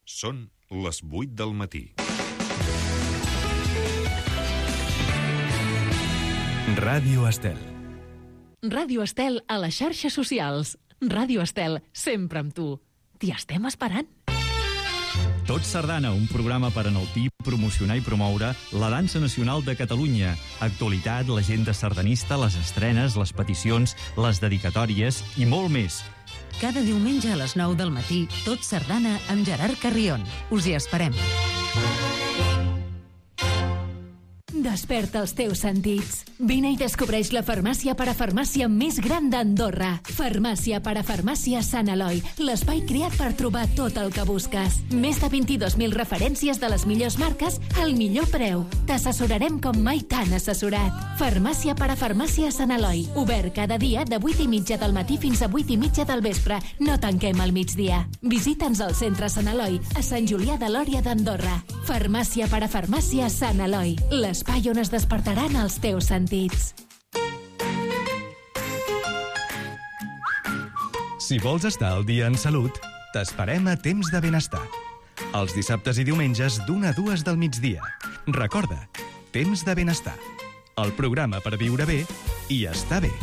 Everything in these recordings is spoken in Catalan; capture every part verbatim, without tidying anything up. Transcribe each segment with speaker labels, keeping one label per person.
Speaker 1: Són les vuit del matí.
Speaker 2: Ràdio Estel.
Speaker 3: Ràdio Estel a les xarxes socials. Ràdio Estel, sempre amb tu. T'hi estem esperant.
Speaker 2: Tot Sardana, un programa per enaltir, promocionar i promoure la dansa nacional de Catalunya. Actualitat, l'agenda sardanista, les estrenes, les peticions, les dedicatòries i molt més.
Speaker 4: Cada diumenge a les nou del matí, Tot Sardana amb Gerard Carrion. Us hi esperem.
Speaker 5: Desperta els teus sentits. Vine i descobreix la farmàcia parafarmàcia més gran d'Andorra. Farmàcia parafarmàcia Sant Eloi, l'espai creat per trobar tot el que busques. Més de vint-i-dos mil referències de les millors marques al millor preu. T'assessorarem com mai t'han assessorat. Farmàcia parafarmàcia Sant Eloi, obert cada dia de vuit i mitja del matí fins a vuit i mitja del vespre. No tanquem al migdia. Visita'ns al centre Sant Eloi, a Sant Julià de Lòria d'Andorra. Farmàcia parafarmàcia Sant Eloi, l'espai on es despertaran els teus sentits.
Speaker 2: Si vols estar al dia en salut, t'esperem a Temps de Benestar. Els dissabtes i diumenges d'una a dues del migdia. Recorda, Temps de Benestar. El programa per viure bé i estar bé.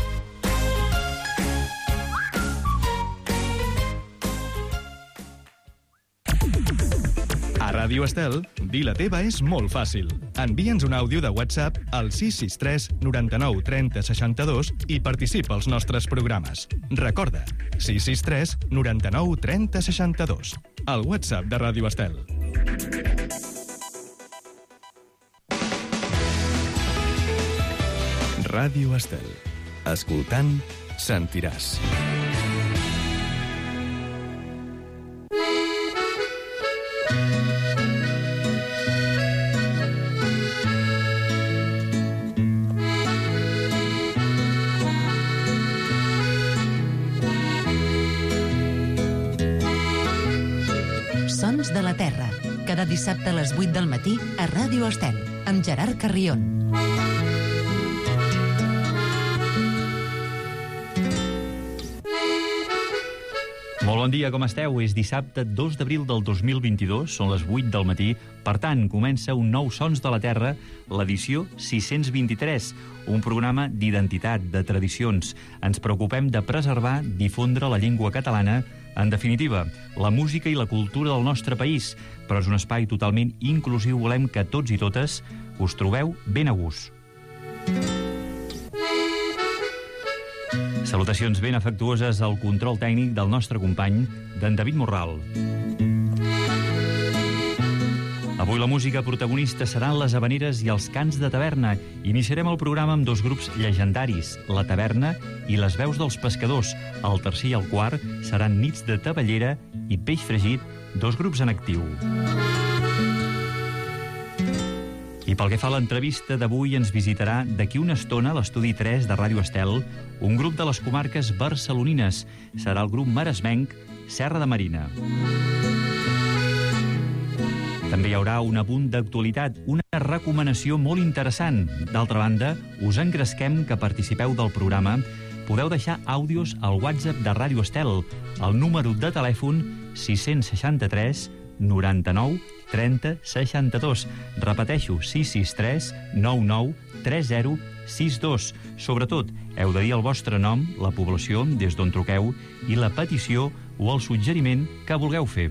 Speaker 2: A Ràdio Estel, dir la teva és molt fàcil. Envia'ns un àudio de WhatsApp al sis sis tres noranta-nou trenta seixanta-dos i participa als nostres programes. Recorda, sis sis tres noranta-nou trenta seixanta-dos. El WhatsApp de Ràdio Estel. Ràdio Estel. Escoltant, sentiràs.
Speaker 4: Sons de la Terra, cada dissabte a les vuit del matí a Ràdio Estel, amb Gerard Carrion.
Speaker 2: Molt bon dia, com esteu? És dissabte dos d'abril del dos mil vint-i-dos, són les vuit del matí. Per tant, comença un nou Sons de la Terra, l'edició sis-cents vint-i-tres, un programa d'identitat, de tradicions. Ens preocupem de preservar, difondre la llengua catalana, en definitiva, la música i la cultura del nostre país, però és un espai totalment inclusiu. Volem que tots i totes us trobeu ben a gust. Salutacions ben afectuoses al control tècnic del nostre company, d'en David Morral. Avui la música protagonista seran les havaneres i els cants de taverna. Iniciarem el programa amb dos grups llegendaris, La Taverna i Les Veus dels Pescadors. El tercer i el quart seran Nits de Tavellera i Peix Fregit, dos grups en actiu. I pel que fa a l'entrevista d'avui, ens visitarà d'aquí una estona a l'estudi tres de Ràdio Estel un grup de les comarques barcelonines. Serà el grup maresmenc Serra de Marina. També hi haurà un apunt d'actualitat, una recomanació molt interessant. D'altra banda, us engresquem que participeu del programa. Podeu deixar àudios al WhatsApp de Ràdio Estel, el número de telèfon sis sis tres noranta-nou trenta seixanta-dos. Repeteixo, sis sis tres nou nou tres zero sis dos. Sobretot, heu de dir el vostre nom, la població des d'on truqueu i la petició o el suggeriment que vulgueu fer.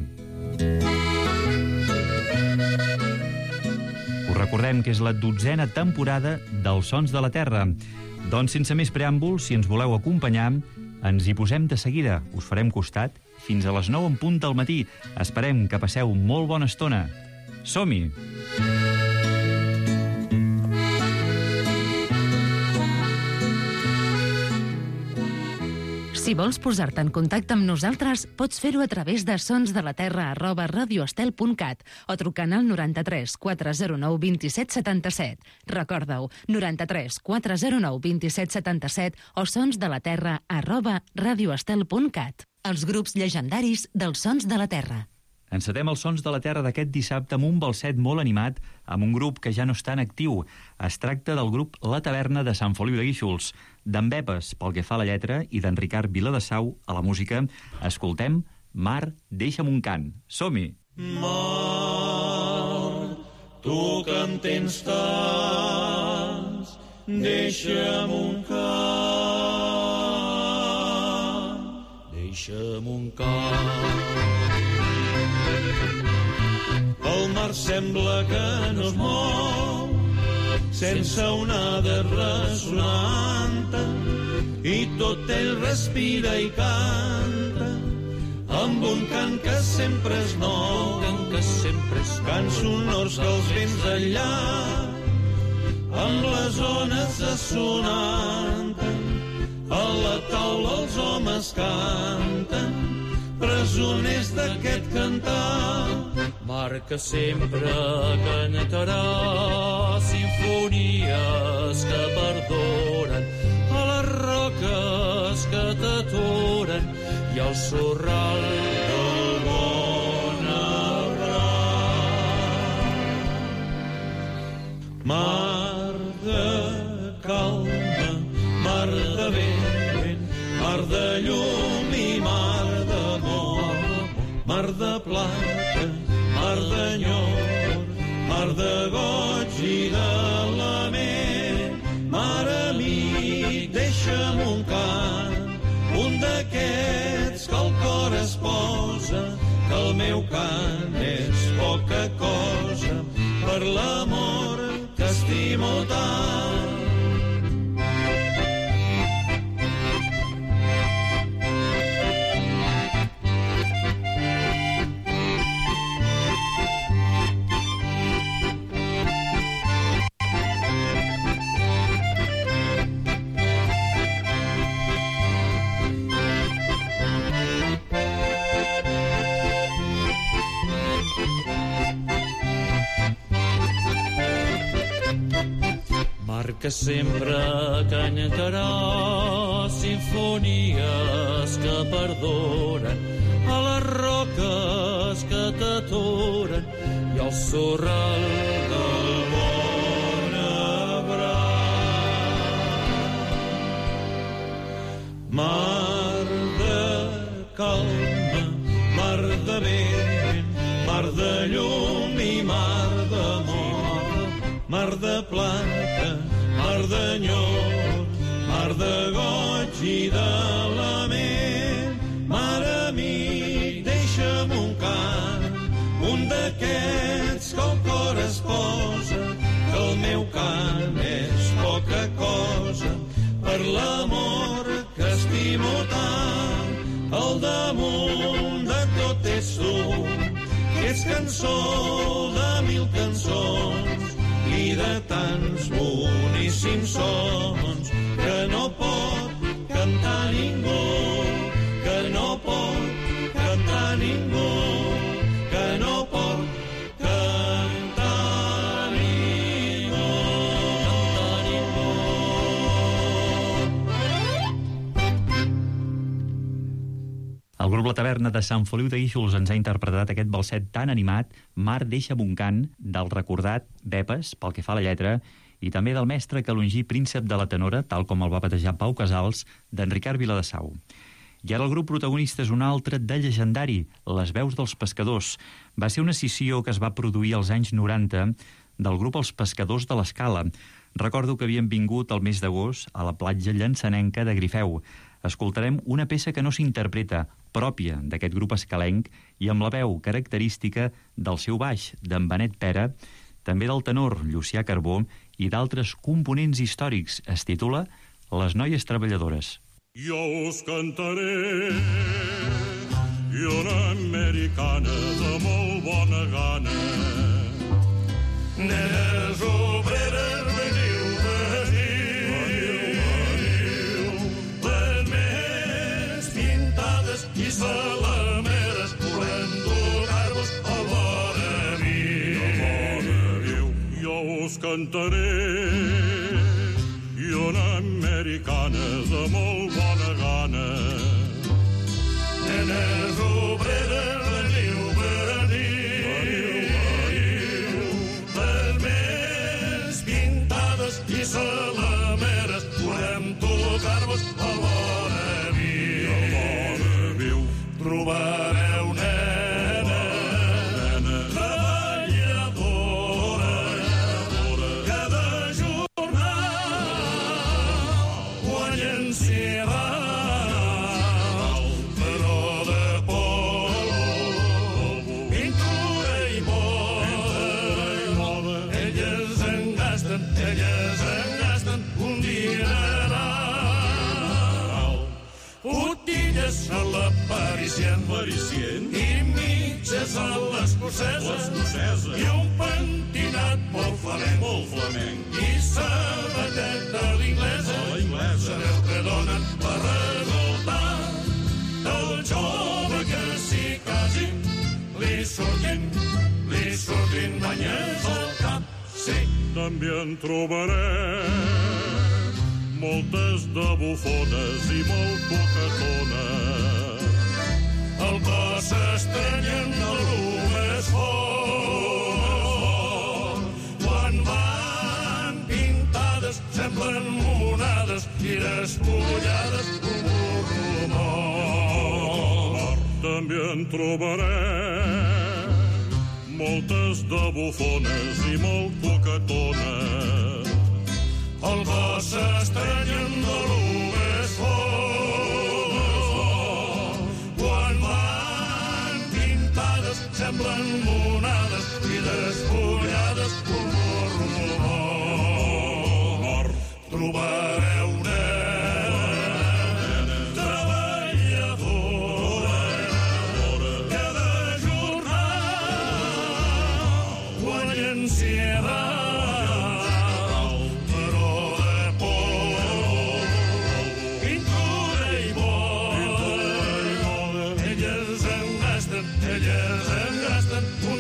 Speaker 2: Us recordem que és la dotzena temporada dels Sons de la Terra. Doncs sense més preàmbuls, si ens voleu acompanyar, ens hi posem de seguida. Us farem costat fins a les nou en punt del matí. Esperem que passeu molt bona estona. Som-hi!
Speaker 4: Si vols posar-te en contacte amb nosaltres, pots fer-ho a través de sonsdelaterra arroba radioestel punt cat o trucant al noranta-tres quatre zero nou vint-i-set setanta-set. Recorda-ho, noranta-tres quatre zero nou vint-i-set setanta-set o sonsdelaterra arroba radioestel punt cat. Els grups llegendaris dels Sons de la Terra.
Speaker 2: Encetem els Sons de la Terra d'aquest dissabte amb un balset molt animat, amb un grup que ja no està en actiu. Es tracta del grup La Taverna de Sant Feliu de Guíxols. D'en Bepes, pel que fa a la lletra, i d'en Ricard Viladesau a la música, escoltem Mar, deixa'm un cant. Som-hi!
Speaker 6: Mar, tu que en tens tants, deixa'm un cant, deixa'm un cant. El mar sembla que no es mou, sense onada ressonant, i tot ell respira i canta, amb un cant que sempre és nou, que sempre és cants sonors que els vents d'allà, amb les ones assonant, a la taula els homes canten, presoners d'aquest cantar. Mar que sempre cantarà simfonies que perdonen a les roques que t'aturen i al sorral del bon abràs. Mar de calma, mar de vent, mar de llum i mar d'amor, mar de plata, mar d'enyor, mar de goig i de lament. Mar amic, deixa'm un cant, un d'aquests que el cor es posa, que el meu cant és poca cosa per l'amor que estimo tant. Que sempre cantarà simfonies que perdonen a les roques que t'aturen i al sorral del bon abràs. Mar de calma, mar de vent, mar de llum i mar d'amor, mar de plata, mar d'enyor, mar de goig i de lament. Mar amic, deixa'm un cant, un d'aquests que el cor es posa, que el meu cant és poca cosa per l'amor que estimo tant. Al damunt de tot ets tu, que ets cançó de mil cançons i de tants boníssims sons que no pot cantar ningú, que no pot cantar ningú, que no pot cantar ningú, cantar ningú.
Speaker 2: El grup La Taverna de Sant Feliu de Guíxols ens ha interpretat aquest balset tan animat, Mar, deixa'm un cant, del recordat Bepes, pel que fa a la lletra, i també del mestre calongí príncep de la tenora, tal com el va batejar Pau Casals, d'en Ricard Viladesau. I ara el grup protagonista és un altre de llegendari, Les veus dels pescadors. Va ser una escissió que es va produir als anys noranta del grup Els Pescadors de l'Escala. Recordo que havien vingut el mes d'agost a la platja llançanenca de Grifeu. Escoltarem una peça que no s'interpreta, pròpia d'aquest grup escalenc i amb la veu característica del seu baix, d'en Benet Pera, també del tenor Llucià Carbó i d'altres components històrics. Es titula Les noies treballadores.
Speaker 7: Jo us cantaré i una americana de molt bona gana. Nenes obreres, veniu, veniu, veniu, les més pintades i salameres, volem donar-vos a bona viu. A bona viu. Jo us cantaré i una americana de molt bona gana. Nenes obreres, veniu, veniu, veniu, les més pintades i salameres, volem tocar-vos a bona viu. A bona viu. Trobareu nenes paricient, paricient, i mitges a l'escocesa, l'escocesa, i un pentinat molt flamenc, molt flamenc, i sabatet a l'inglesa, a l'inglesa. Sabeu que donen per resultat del jove que s'hi casi, li sortin, li sortin banyes al cap, sí.
Speaker 6: També en trobarem moltes de bufones i molt coquetones.
Speaker 7: El cos s'estrenyen de l'u més fort. Quan van pintades semblen monades i despullades com un rumor.
Speaker 6: També en trobarem moltes de bufones i molt coquetones.
Speaker 7: El cos s'estrenyen de l'u més fort. Quan van pintades semblen monades i despullades com un rumor. Trobareu nena treballadora que de jornal guanya ansietat, però de por, pintura i moda. Elles en gasten, elles en gasten un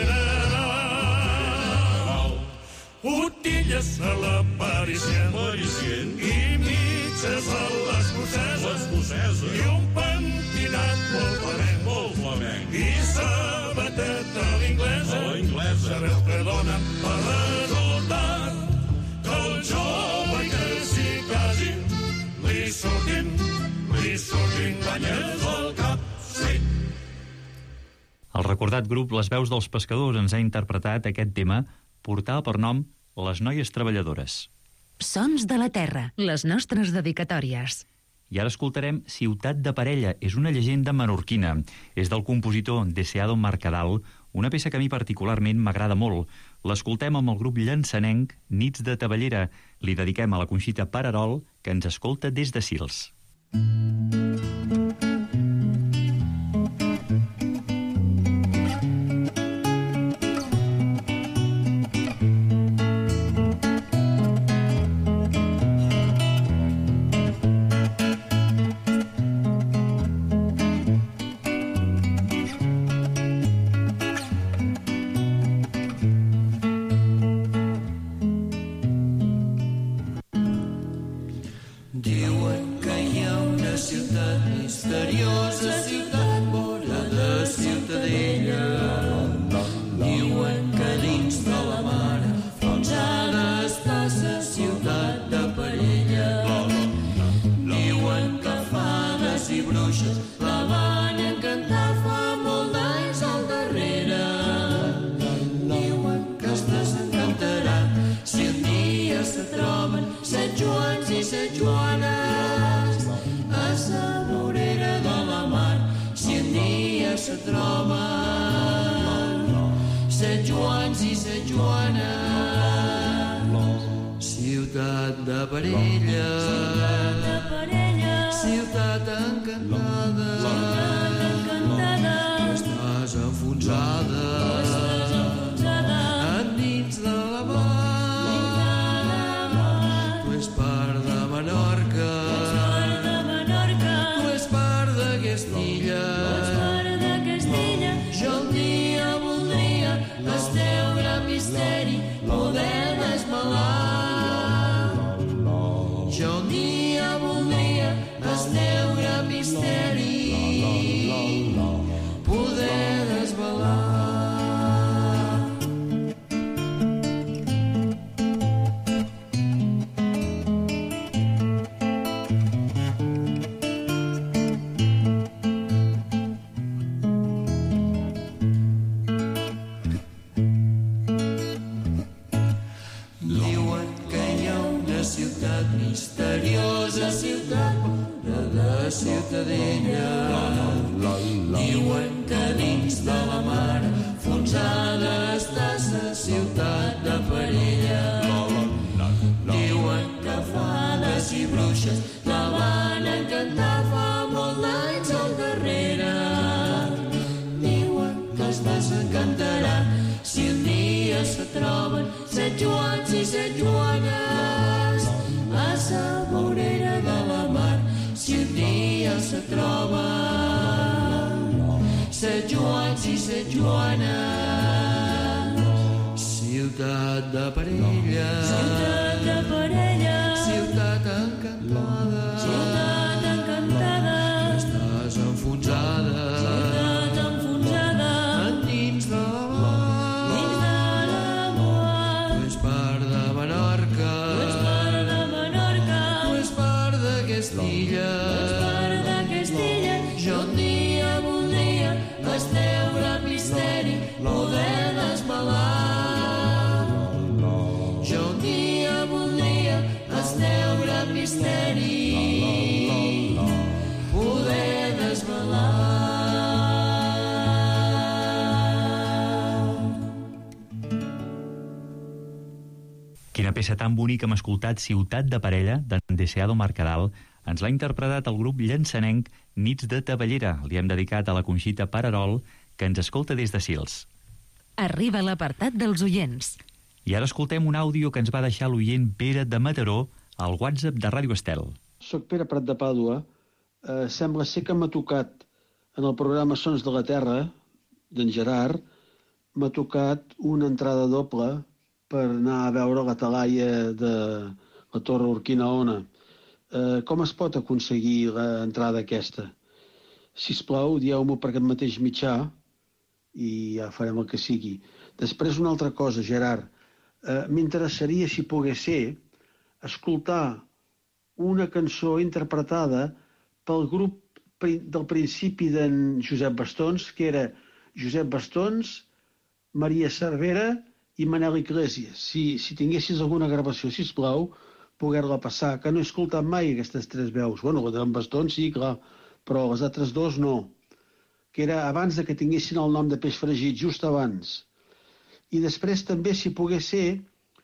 Speaker 7: dineral. Botilles a la paricient, paricient, i mitges a l'escocesa, l'escocesa, i un pentinat molt flamenc, molt flamenc, i sabatet a l'inglesa, a l'inglesa. Sabeu que donen per resultat que el jove que s'hi casi li sortin, li sortin banyes al cap, sí.
Speaker 2: El recordat grup Les Veus dels Pescadors ens ha interpretat aquest tema, portal per nom Les Noies Treballadores.
Speaker 4: Sons de la Terra, les nostres dedicatòries.
Speaker 2: I ara escoltarem Ciutat de Parella. És una llegenda menorquina. És del compositor Deseado Mercadal, una peça que a mi particularment m'agrada molt. L'escoltem amb el grup llançanenc Nits de Tavellera. Li dediquem a la Conxita Pararol, que ens escolta des de Sils.
Speaker 8: Ciutat de Parella, ciutat encantada, estàs enfonsada endins de la mar. Tu és part de Menorca, tu és part de Castilla. Jo un dia voldria el teu gran misteri poder desvelar. Jo un dia voldria el teu gran misteri poder desvelar. Diuen que hi ha una ciutat misteriosa, ciutat de la Ciutadella. Diuen que dins de la mar enfonsada està la ciutat de Parella. Diuen que fades i bruixes la van encantar fa molt d'anys al darrere. cantarà. Si un dia se troben set Joans i set Joanes a sa vorera de la mar, si un dia se troben set Joans i set Joanes. Ciutat de Parella, ciutat de Parella, ciutat encantada, ciutat encantada, estàs enfonsada, ciutat enfonsada, endins de la mar, dins de la mar. Tu ets part de Menorca, tu ets part de Menorca, tu ets part d'aquesta illa, tu ets part d'aquesta illa. Jo un dia voldria desteure el misteri, poder desvelar. Jo un dia voldria desteure el misteri, poder desvelar.
Speaker 2: Quina peça tan bonica hem escoltat, Ciutat de Parella, d'en Deseado Mercadal. Ens l'ha interpretat el grup llançanenc Nits de Tavellera. Li hem dedicat a la Conxita Pararol, que ens escolta des de Sils.
Speaker 4: Arriba l'apartat dels oients.
Speaker 2: I ara escoltem un àudio que ens va deixar l'oient Pere de Mataró al WhatsApp de Ràdio Estel.
Speaker 9: Soc Pere Prat de Pàdua. Eh, sembla ser que m'ha tocat en el programa Sons de la Terra, d'en Gerard, m'ha tocat una entrada doble per anar a veure la talaia de la Torre Urquinaona. Eh, com es pot aconseguir l'entrada aquesta? Sisplau, dieu-m'ho per aquest mateix mitjà i ja farem el que sigui. Després una altra cosa, Gerard. Eh, M'interessaria, si pogués ser, escoltar una cançó interpretada pel grup pri- del principi d'en Josep Bastons, que era Josep Bastons, Maria Cervera i Manel Iglesias. Si, si tinguessis alguna gravació, sisplau, poder-la passar, que no he escoltat mai aquestes tres veus. Bueno, la d'en Bastons sí, clar, però les altres dos no. Que era abans de que tinguessin el nom de Peix Fregit, just abans. I després també, si pogués ser,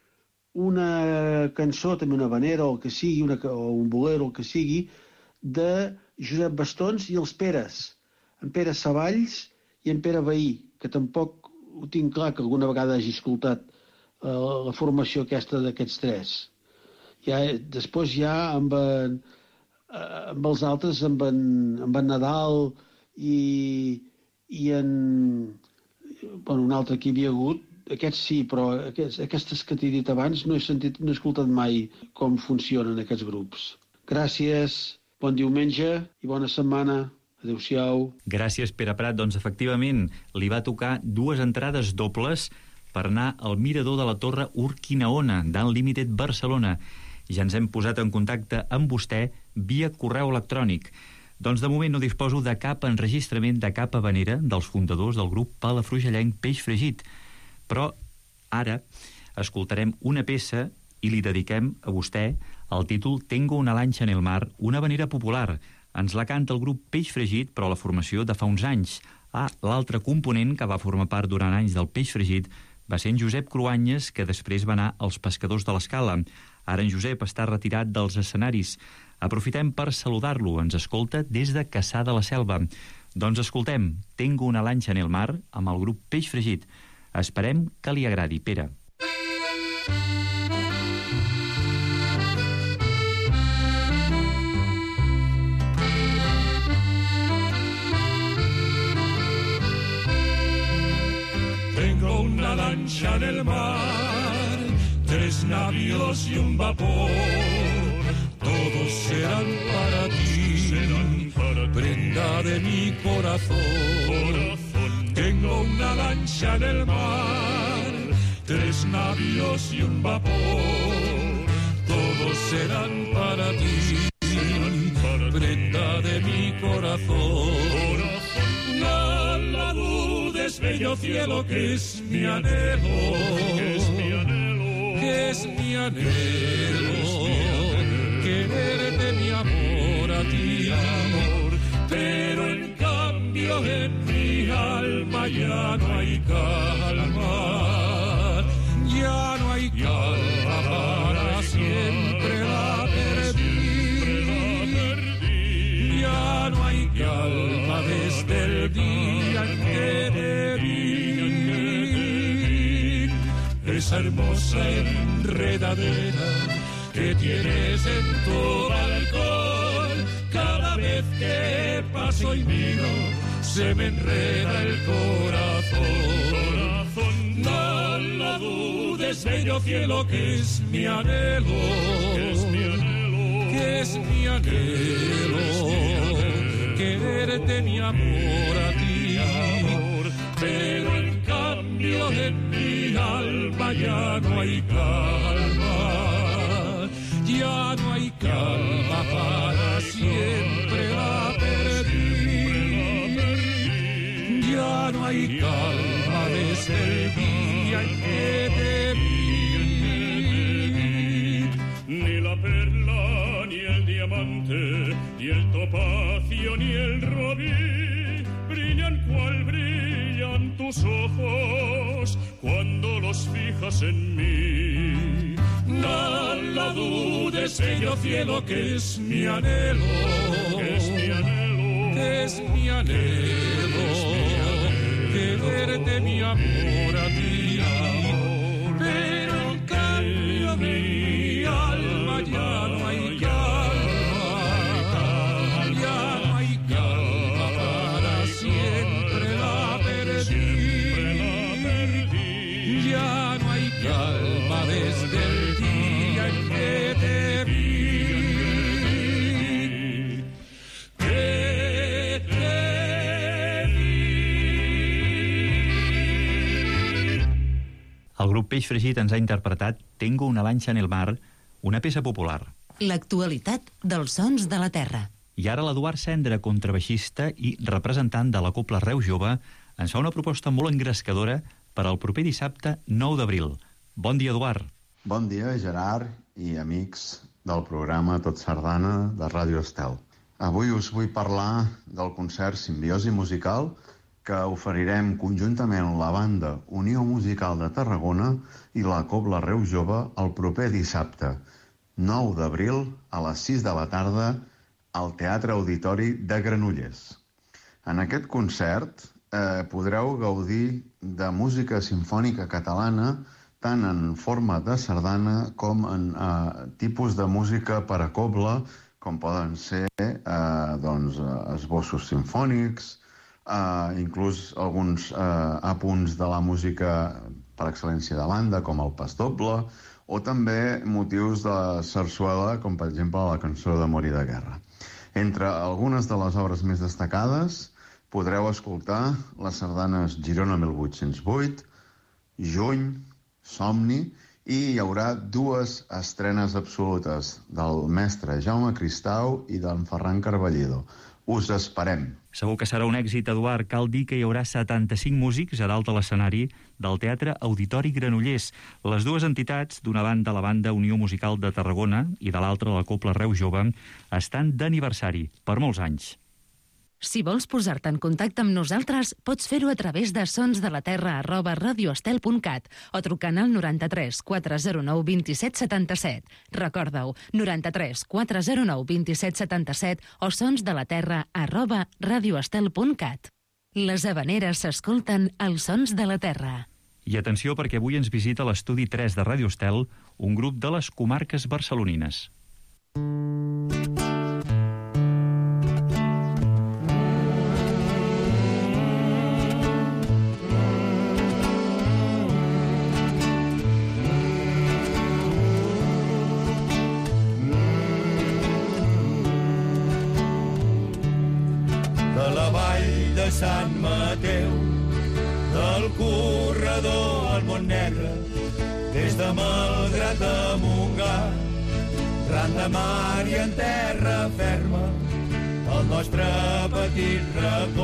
Speaker 9: una cançó, també una vanera o el que sigui, una, o un bolero, el que sigui, de Josep Bastons i els Peres, en Pere Savalls i en Pere Bahí, que tampoc ho tinc clar que alguna vegada hagi escoltat eh, la formació aquesta d'aquests tres. Ja, després ja amb, en, amb els altres, amb en, amb en Nadal i, i en... Bueno, un altre que hi havia hagut, aquests sí, però aquests, aquestes que t'he dit abans no he sentit, no he escoltat mai com funcionen aquests grups. Gràcies, bon diumenge i bona setmana. Adéu-siau.
Speaker 2: Gràcies, Pere Prat. Doncs, efectivament, li va tocar dues entrades dobles per anar al mirador de la Torre Urquinaona, d'Unlimited Barcelona. Ja ens hem posat en contacte amb vostè via correu electrònic. Doncs de moment no disposo de cap enregistrament de cap havanera dels fundadors del grup palafrugellenc Peix Fregit. Però ara escoltarem una peça i li dediquem a vostè el títol Tengo una lancha en el mar, una havanera popular. Ens la canta el grup Peix Fregit, però la formació de fa uns anys. Ah, l'altre component que va formar part durant anys del Peix Fregit va ser en Josep Cruanyes, que després va anar als Pescadors de l'Escala. Ara en Josep està retirat dels escenaris. Aprofitem per saludar-lo. Ens escolta des de Cassà de la Selva. Doncs escoltem Tengo una lancha en el mar amb el grup Peix Fregit. Esperem que li agradi, Pere.
Speaker 7: Tengo una lancha en el mar, tres navios y un vapor, todos serán para ti, serán para prenda de mi corazón. corazón. Tengo una lancha en el mar, tres navios y un vapor, todos serán para ti, serán para prenda de mi corazón. corazón. No la dudes, bello cielo, que es mi anhelo, que es mi anhelo, que es mi anhelo, quererte mi amor a ti, amor, pero en cambio en mi alma ya no hay calma, ya no hay calma, para siempre la perdí, ya no hay calma desde el día en que te vi. esa hermosa enredadera que tienes en tu balcón. Cada vez que paso y miro, se me enreda el corazón. corazón. No lo dudes, bello cielo, que es mi anhelo, que es mi anhelo, que es mi anhelo, quererte, mi amor, a ti. Amor. Pero en cambio en mi alma ya no hay calma, ya no hay calma, para siempre la perdí. Ya no hay calma desde el día en que te vi. Ni la perla, ni el diamante, ni el topacio, ni el robí brillan cual brillan tus ojos cuando los fijas en mí. No lo dudes, bello cielo, que es mi anhelo, que es mi anhelo, que es mi anhelo, quererte, mi amor, a ti. Pero en cambio mi alma ya no hay calma, ya no hay calma, para siempre la perdí. Ya no hay calma desde el día en que te vi. Que te vi.
Speaker 2: El grup Peix Fregit ens ha interpretat Tengo una lanxa en el mar, una peça popular.
Speaker 4: L'actualitat dels sons de la terra.
Speaker 2: I ara l'Eduard Cendra, contrabaixista i representant de la Cobla Reus Jove, ens fa una proposta molt engrescadora per al proper dissabte nou d'abril. Bon dia, Eduard.
Speaker 10: Bon dia, Gerard i amics del programa Tot Sardana de Ràdio Estel. Avui us vull parlar del concert Simbiosi Musical que oferirem conjuntament la banda Unió Musical de Tarragona i la Cobla Reus Jove el proper dissabte, nou d'abril, a les sis de la tarda, al Teatre Auditori de Granollers. En aquest concert eh, podreu gaudir de música simfònica catalana tant en forma de sardana com en eh, tipus de música per a cobla, com poden ser eh, doncs, esbossos simfònics, eh, inclús alguns eh, apunts de la música per excel·lència de banda, com el pas doble, o també motius de sarsuela, com per exemple la cançó d'Amor i de Guerra. Entre algunes de les obres més destacades podreu escoltar les sardanes Girona mil vuit-cents vuit, Juny, Somni, i hi haurà dues estrenes absolutes del mestre Jaume Cristau i d'en Ferran Carballido. Us esperem.
Speaker 2: Segur que serà un èxit, Eduard. Cal dir que hi haurà setanta-cinc músics a dalt de l'escenari del Teatre Auditori Granollers. Les dues entitats, d'una banda la banda Unió Musical de Tarragona i de l'altra la Cobla Reus Jove, estan d'aniversari per molts anys.
Speaker 4: Si vols posar-te en contacte amb nosaltres, pots fer-ho a través de sonsdelaterra arroba radioestel punt cat o trucant al noranta-tres quatre zero nou vint set setanta-set. Recorda-ho, noranta-tres quatre zero nou vint set setanta-set o sonsdelaterra arroba radioestel punt cat. Les havaneres s'escolten als sons de la terra.
Speaker 2: I atenció, perquè avui ens visita l'estudi tres de Ràdio Estel, un grup de les comarques barcelonines.
Speaker 8: Sant Mateu, del corredor al Montnegre, des de Malgrat de Montgat, ran de mar i en terra ferma, el nostre petit racó.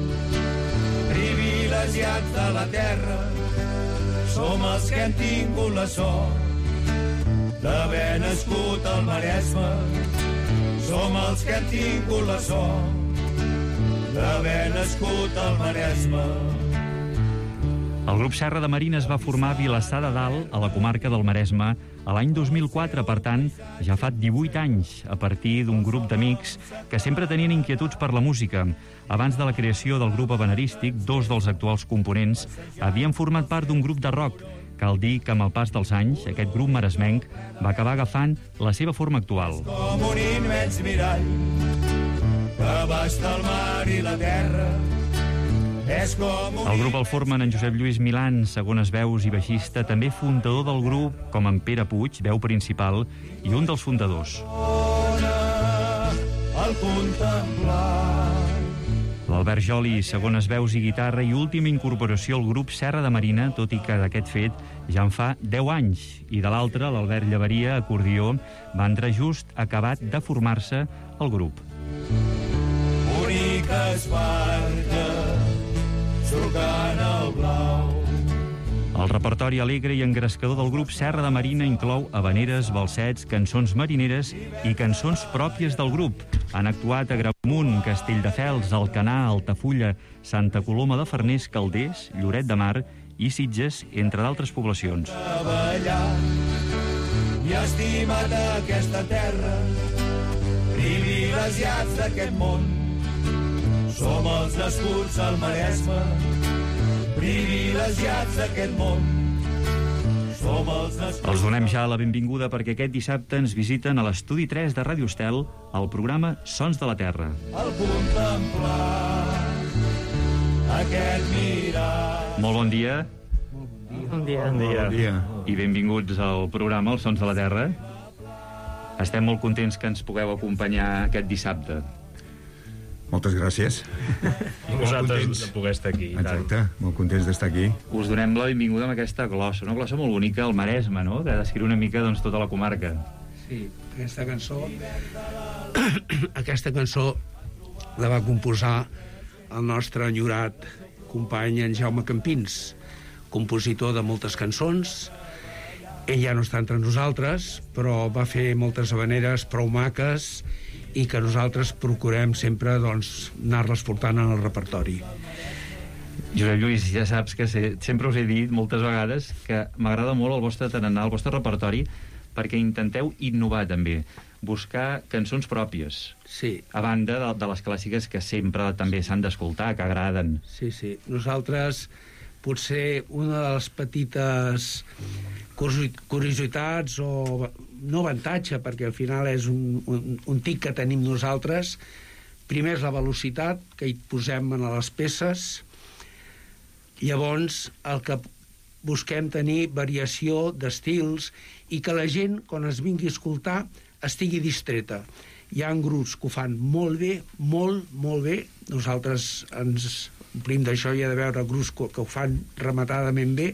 Speaker 8: Privilegiats de la terra, som els que hem tingut la sort d'haver nascut al Maresme. Som els que hem tingut la sort d'haver nascut al Maresme.
Speaker 2: El grup Serra de Marina es va formar a Vilassar de Dalt, a la comarca del Maresme, a l'any dos mil quatre, per tant, ja fa divuit anys, a partir d'un grup d'amics que sempre tenien inquietuds per la música. Abans de la creació del grup habanerístic, dos dels actuals components havien format part d'un grup de rock Cal dir que amb el pas dels anys, aquest grup maresmenc va acabar agafant la seva forma actual.
Speaker 8: Com un immens mirall que abasta el mar i la terra. És com un...
Speaker 2: El grup el formen en Josep Lluís Milán, segones veus i baixista, també fundador del grup, com en Pere Puig, veu principal, i un dels fundadors.
Speaker 8: Al contemplar.
Speaker 2: L'Albert Joli, segones veus i guitarra, i última incorporació al grup Serra de Marina, tot i que d'aquest fet ja en fa deu anys. I de l'altre, l'Albert Llevaria, acordió, va entrar just acabat de formar-se el grup.
Speaker 8: Boniques barques surcant el blau.
Speaker 2: El repertori alegre i engrescador del grup Serra de Marina inclou habaneres, balsets, cançons marineres i cançons pròpies del grup. Han actuat a Gramunt, Castelldefels, Alcanar, Altafulla, Santa Coloma de Farners, Calders, Lloret de Mar i Sitges, entre d'altres poblacions.
Speaker 8: I estimat aquesta terra, privilegiats d'aquest món. Som els nascuts al Maresme, privilegiats d'aquest món. Som els nascuts...
Speaker 2: Els donem ja la benvinguda perquè aquest dissabte ens visiten a l'estudi tres de Ràdio Estel el programa Sons de la Terra.
Speaker 8: Al contemplar aquest mirar...
Speaker 2: Molt bon dia.
Speaker 11: Bon dia.
Speaker 2: Bon dia. Bon dia. I benvinguts al programa Els Sons de la Terra. Estem molt contents que ens pugueu acompanyar aquest dissabte.
Speaker 12: Moltes gràcies.
Speaker 11: I vosaltres de poder estar aquí.
Speaker 12: Exacte, molt contents d'estar aquí.
Speaker 2: Us donem la benvinguda amb aquesta glossa, una glossa molt bonica, el Maresme, no?, que descriu una mica doncs, tota la comarca.
Speaker 13: Sí, aquesta cançó aquesta cançó la va composar el nostre enyorat company en Jaume Campins, compositor de moltes cançons. Ell ja no està entre nosaltres, però va fer moltes habaneres prou maques i que nosaltres procurem sempre doncs, anar-les portant en el repertori.
Speaker 2: Josep Lluís, ja saps que sé, sempre us he dit moltes vegades que m'agrada molt el vostre tarannà, el vostre repertori, perquè intenteu innovar també, buscar cançons pròpies.
Speaker 13: Sí.
Speaker 2: A banda de, de les clàssiques que sempre també s'han d'escoltar, que agraden.
Speaker 13: Sí, sí. Nosaltres, potser una de les petites curiositats o no avantatge, perquè al final és un, un, un tic que tenim nosaltres. Primer és la velocitat que hi posem en les peces. Llavors, el que busquem tenir variació d'estils i que la gent, quan es vingui a escoltar, estigui distreta. Hi ha grups que ho fan molt bé, molt, molt bé. Nosaltres ens omplim d'això, hi ha de veure grups que ho fan rematadament bé,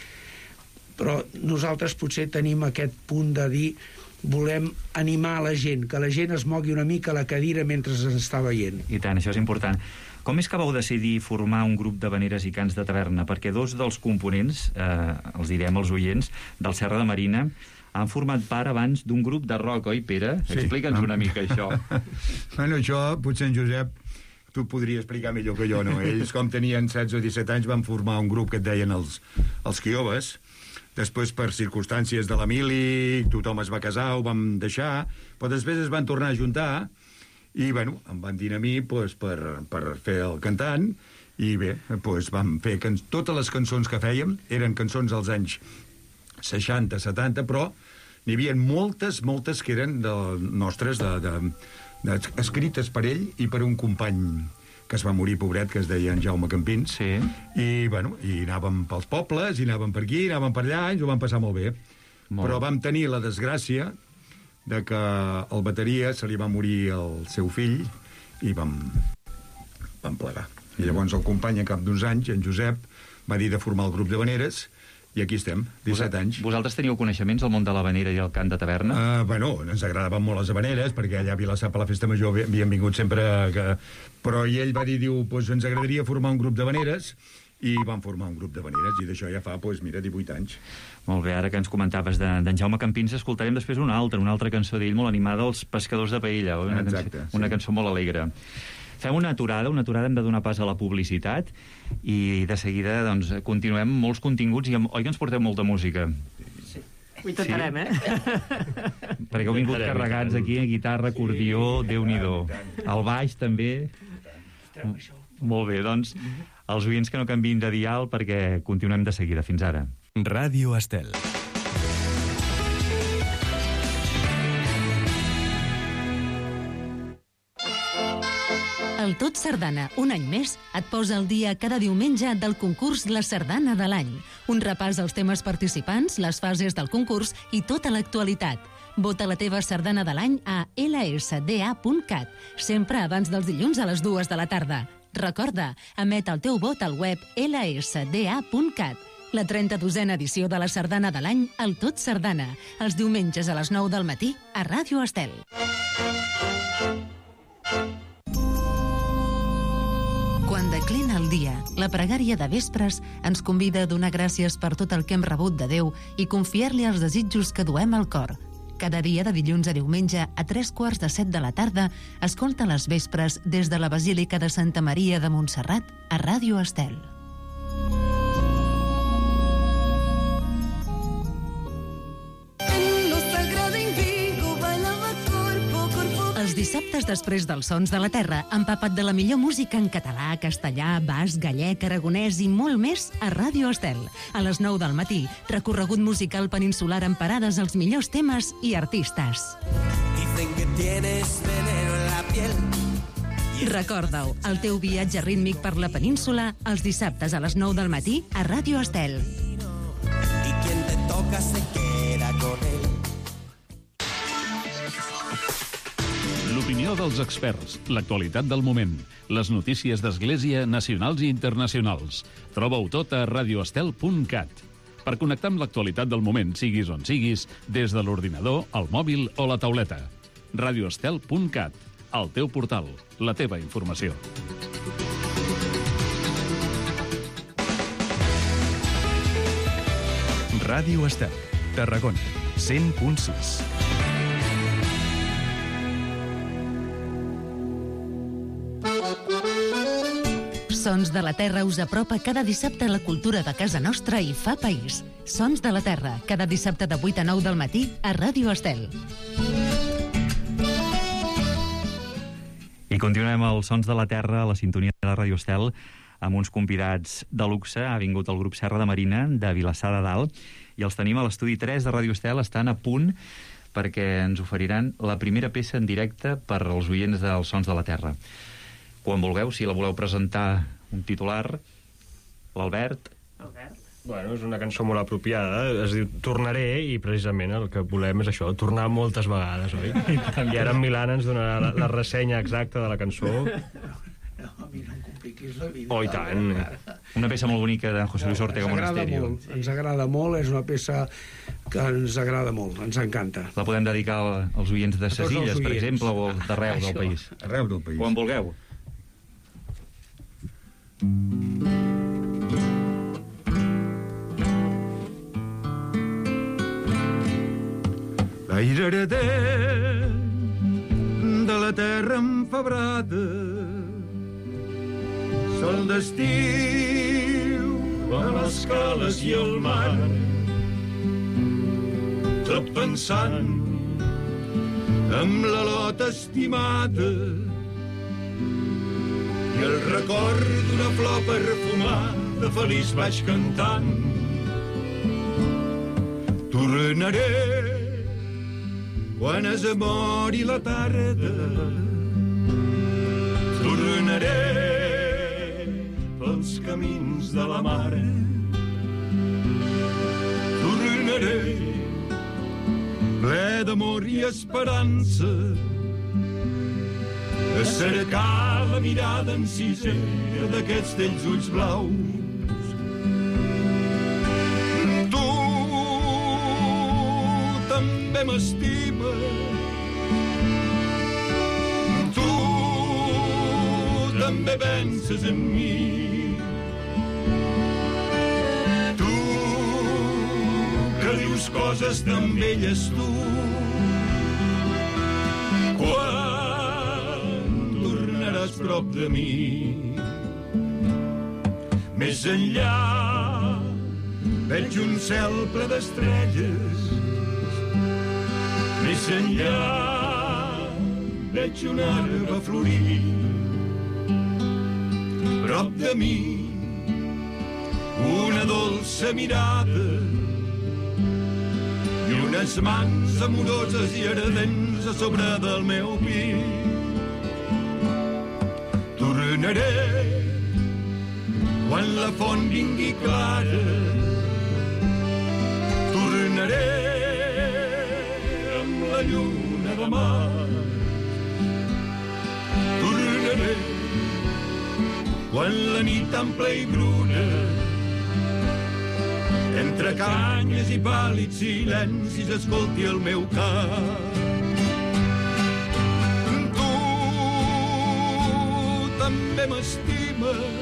Speaker 13: però nosaltres potser tenim aquest punt de dir volem animar la gent, que la gent es mogui una mica a la cadira mentre ens està veient.
Speaker 2: I tant, això és important. Com és que vau decidir formar un grup d'habaneres i cants de taverna? Perquè dos dels components, eh, els direm als oients, del Serra de Marina, han format part abans d'un grup de rock, oi, Pere? Sí. Explica'ns una mica això.
Speaker 12: Bueno, això potser en Josep tu podria explicar millor que jo, no? Ells, com tenien setze o disset anys, van formar un grup que et deien els, els Quiobes. Després, per circumstàncies de la mili, tothom es va casar, ho vam deixar, però després es van tornar a juntar i, bueno, em van dir a mi pues, per, per fer el cantant i bé, pues, vam fer can... totes les cançons que fèiem eren cançons als anys seixanta, setanta, però n'hi havia moltes, moltes que eren de, nostres, de, de, de, escrites per ell i per un company que es va morir, pobret, que es deia en Jaume Campins.
Speaker 2: Sí.
Speaker 12: I, bueno, i anàvem pels pobles, i anàvem per aquí, i anàvem per allà, i ens ho vam passar molt bé. Molt. Però vam tenir la desgràcia de que al bateria se li va morir el seu fill i vam, vam plegar. I llavors el company, a cap d'uns anys, en Josep, va dir de formar el grup d'habaneres, i aquí estem, disset anys.
Speaker 2: Vosaltres teníeu coneixements al món de l'habanera i el cant de taverna?
Speaker 12: Uh, bueno, ens agradaven molt les habaneres, perquè allà a Vilassar a la festa major havien vingut sempre... Que... Però i ell va dir, diu, pues ens agradaria formar un grup d'habaneres, i vam formar un grup d'habaneres, i d'això ja fa, pues, mira, divuit anys.
Speaker 2: Molt bé, ara que ens comentaves d'en de, Jaume Campins, escoltarem després una altra, una altra cançó d'ell molt animada, Els pescadors de paella, una,
Speaker 12: Exacte,
Speaker 2: cançó, una
Speaker 12: sí.
Speaker 2: cançó molt alegre. Fem una aturada, una aturada, hem de donar pas a la publicitat i de seguida doncs, continuem molts continguts i oi que ens porteu molta música?
Speaker 11: Sí. Ho intentarem, sí? eh?
Speaker 2: Perquè heu vingut carregats aquí, guitarra, acordió, Déu-n'hi-do. El baix també. Molt bé, doncs, els oients que no canviïn de dial perquè continuem de seguida. Fins ara.
Speaker 14: Ràdio Estel.
Speaker 4: El Tot Sardana, un any més, et posa al dia cada diumenge del concurs La Sardana de l'any. Un repàs als temes participants, les fases del concurs i tota l'actualitat. Vota la teva sardana de l'any a ela esse de a punt cat, sempre abans dels dilluns a les dues de la tarda. Recorda, emet el teu vot al web ela esse de a punt cat. La trenta-dosena edició de la Sardana de l'any, el Tot Sardana, els diumenges a les nou del matí a Ràdio Estel. Quan declina el dia, la pregària de vespres ens convida a donar gràcies per tot el que hem rebut de Déu i confiar-li els desitjos que duem al cor. Cada dia de dilluns a diumenge a tres quarts de set de la tarda, escolta les vespres des de la Basílica de Santa Maria de Montserrat a Ràdio Estel. Els dissabtes després dels Sons de la Terra, empapa't de la millor música en català, castellà, basc, gallec, aragonès i molt més a Ràdio Estel. A les nou del matí, recorregut musical peninsular amb parades als millors temes i artistes. Dicen que tienes veneno en la piel. Recorda-ho, el teu viatge rítmic per la península els dissabtes a les nou del matí a Ràdio Estel.
Speaker 15: Y quien te toca se queda con él.
Speaker 16: L'opinió dels experts, l'actualitat del moment, les notícies d'Església nacionals i internacionals. Troba-ho tot a radio estel punt cat. Per connectar amb l'actualitat del moment, siguis on siguis, des de l'ordinador, el mòbil o la tauleta. radio estel punt cat, el teu portal, la teva informació.
Speaker 14: Ràdio Estel, Tarragona, cent punt sis.
Speaker 4: Sons de la Terra us apropa cada dissabte a la cultura de casa nostra i fa país. Sons de la Terra, cada dissabte de vuit a nou del matí a Ràdio Estel.
Speaker 2: I continuem els Sons de la Terra a la sintonia de Ràdio Estel amb uns convidats de luxe. Ha vingut el grup Serra de Marina de Vilassar de Dalt i els tenim a l'estudi tres de Ràdio Estel. Estan a punt perquè ens oferiran la primera peça en directe per als oients dels Sons de la Terra. Quan vulgueu, si la voleu presentar un titular, l'Albert.
Speaker 17: Albert? Bueno, és una cançó molt apropiada, es diu Tornaré, i precisament el que volem és això, tornar moltes vegades, oi? I ara en Milan ens donarà la, la ressenya exacta de la cançó.
Speaker 13: No, a mi no em compliquis la vida.
Speaker 17: Oh, i tant.
Speaker 2: Una peça molt bonica d'en José Luis Ortega Monasterio.
Speaker 13: Molt, ens agrada molt, és una peça que ens agrada molt, ens encanta.
Speaker 2: La podem dedicar als oients de ses Illes, per exemple, o d'arreu del país.
Speaker 12: Arreu del país.
Speaker 2: Quan vulgueu.
Speaker 12: L'aire heredé de la terra enfebrada, sol d'estiu
Speaker 7: a les cales i el mar, tot pensant
Speaker 12: amb la lota estimada
Speaker 7: i el record d'una flor perfumada feliç vaig cantant.
Speaker 12: Tornaré quan es amori la tarda,
Speaker 7: tornaré pels camins de la mar, tornaré
Speaker 12: ple d'amor i esperança,
Speaker 7: a cercar la mirada encisera d'aquests tells ulls blaus.
Speaker 12: Tu també m'estimes,
Speaker 7: tu també penses en mi, tu que dius coses tan belles tu, quan
Speaker 12: prop de mi.
Speaker 7: Més enllà
Speaker 12: veig un cel ple d'estrelles,
Speaker 7: més enllà
Speaker 12: veig un arbre florir.
Speaker 7: prop de mi
Speaker 12: una dolça mirada i unes mans amoroses i ardents a sobre del meu pit. Tornaré quan la font vingui clara, tornaré amb la lluna de mar, tornaré quan la nit ampla i bruna, entre canyes i pàl·lids silencis escolti el meu cap. Tu també m'estimes,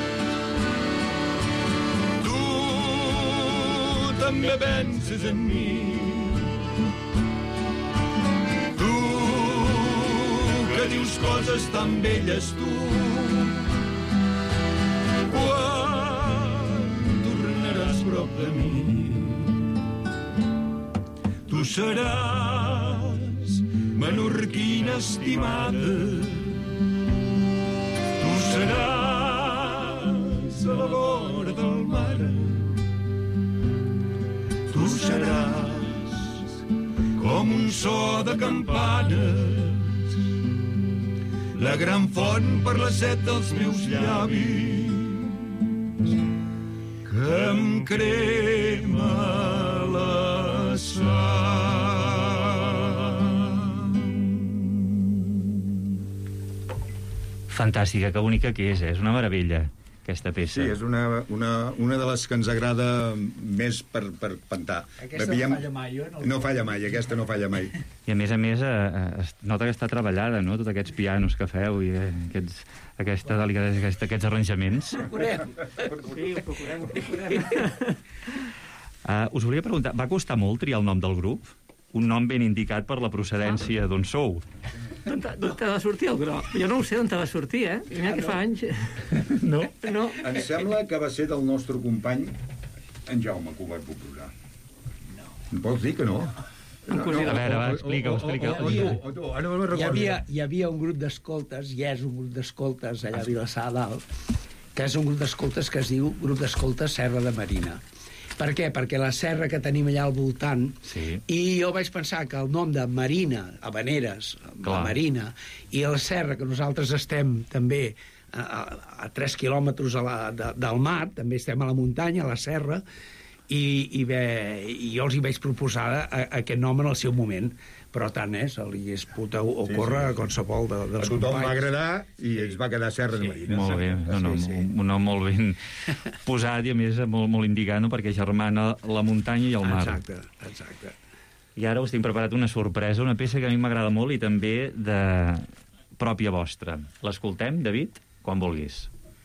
Speaker 12: també penses en mi. Tu, que dius coses tan belles, tu, quan tornaràs prop de mi. Tu seràs menorquina estimada, tu seràs a la vora del mar, tu seràs com un so de campanes, la gran font per la set dels meus llavis, que em crema la sang.
Speaker 2: Fantàstica, que bonica que és, eh? És una meravella, aquesta peça.
Speaker 12: Sí, és una, una, una de les que ens agrada més per, per cantar.
Speaker 13: Aquesta Bevíem... no falla mai, eh? No,
Speaker 12: no falla mai, aquesta no falla mai.
Speaker 2: I a més a més, eh, es nota que està treballada, no?, tots aquests pianos que feu i eh, aquests, aquesta delicadesa, aquest, aquests arranjaments.
Speaker 13: Procurem. Sí, ho procurem, ho procurem.
Speaker 2: Uh, us volia preguntar, va costar molt triar el nom del grup? Un nom ben indicat per la procedència d'on sou.
Speaker 11: D'on te va sortir el groc? Jo no ho sé d'on te va sortir, eh? Mira que fa anys. No? No.
Speaker 12: Em sembla que va ser del nostre company, en Jaume, que ho va proposar. No. Em pots dir que no?
Speaker 2: No, no, a veure, va, explica-ho, explica-ho.
Speaker 13: Hi havia, hi havia un grup d'escoltes, i és un grup d'escoltes allà a Vilassar de Dalt, que és un grup d'escoltes que es diu Grup d'Escoltes Serra de Marina. Per què? Perquè la serra que tenim allà al voltant, sí. I jo vaig pensar que el nom de Marina, Havaneres, la Marina, i la serra, que nosaltres estem també a, a, a tres quilòmetres a la, de, del mar, també estem a la muntanya, a la serra, i, i, bé, i jo els hi vaig proposar a, a aquest nom en el seu moment, però tant és, li es pot ocórrer sí, sí. a qualsevol de, dels companys. A tothom va agradar i es va quedar Serra de Marina.
Speaker 2: Molt bé, no, no, sí, sí. un nom molt ben posat i a més molt, molt indicat, no?, perquè germana la muntanya i el mar.
Speaker 13: Exacte, exacte.
Speaker 2: I ara us tinc preparat una sorpresa, una peça que a mi m'agrada molt i també de pròpia vostra. L'escoltem, David? Quan vulguis.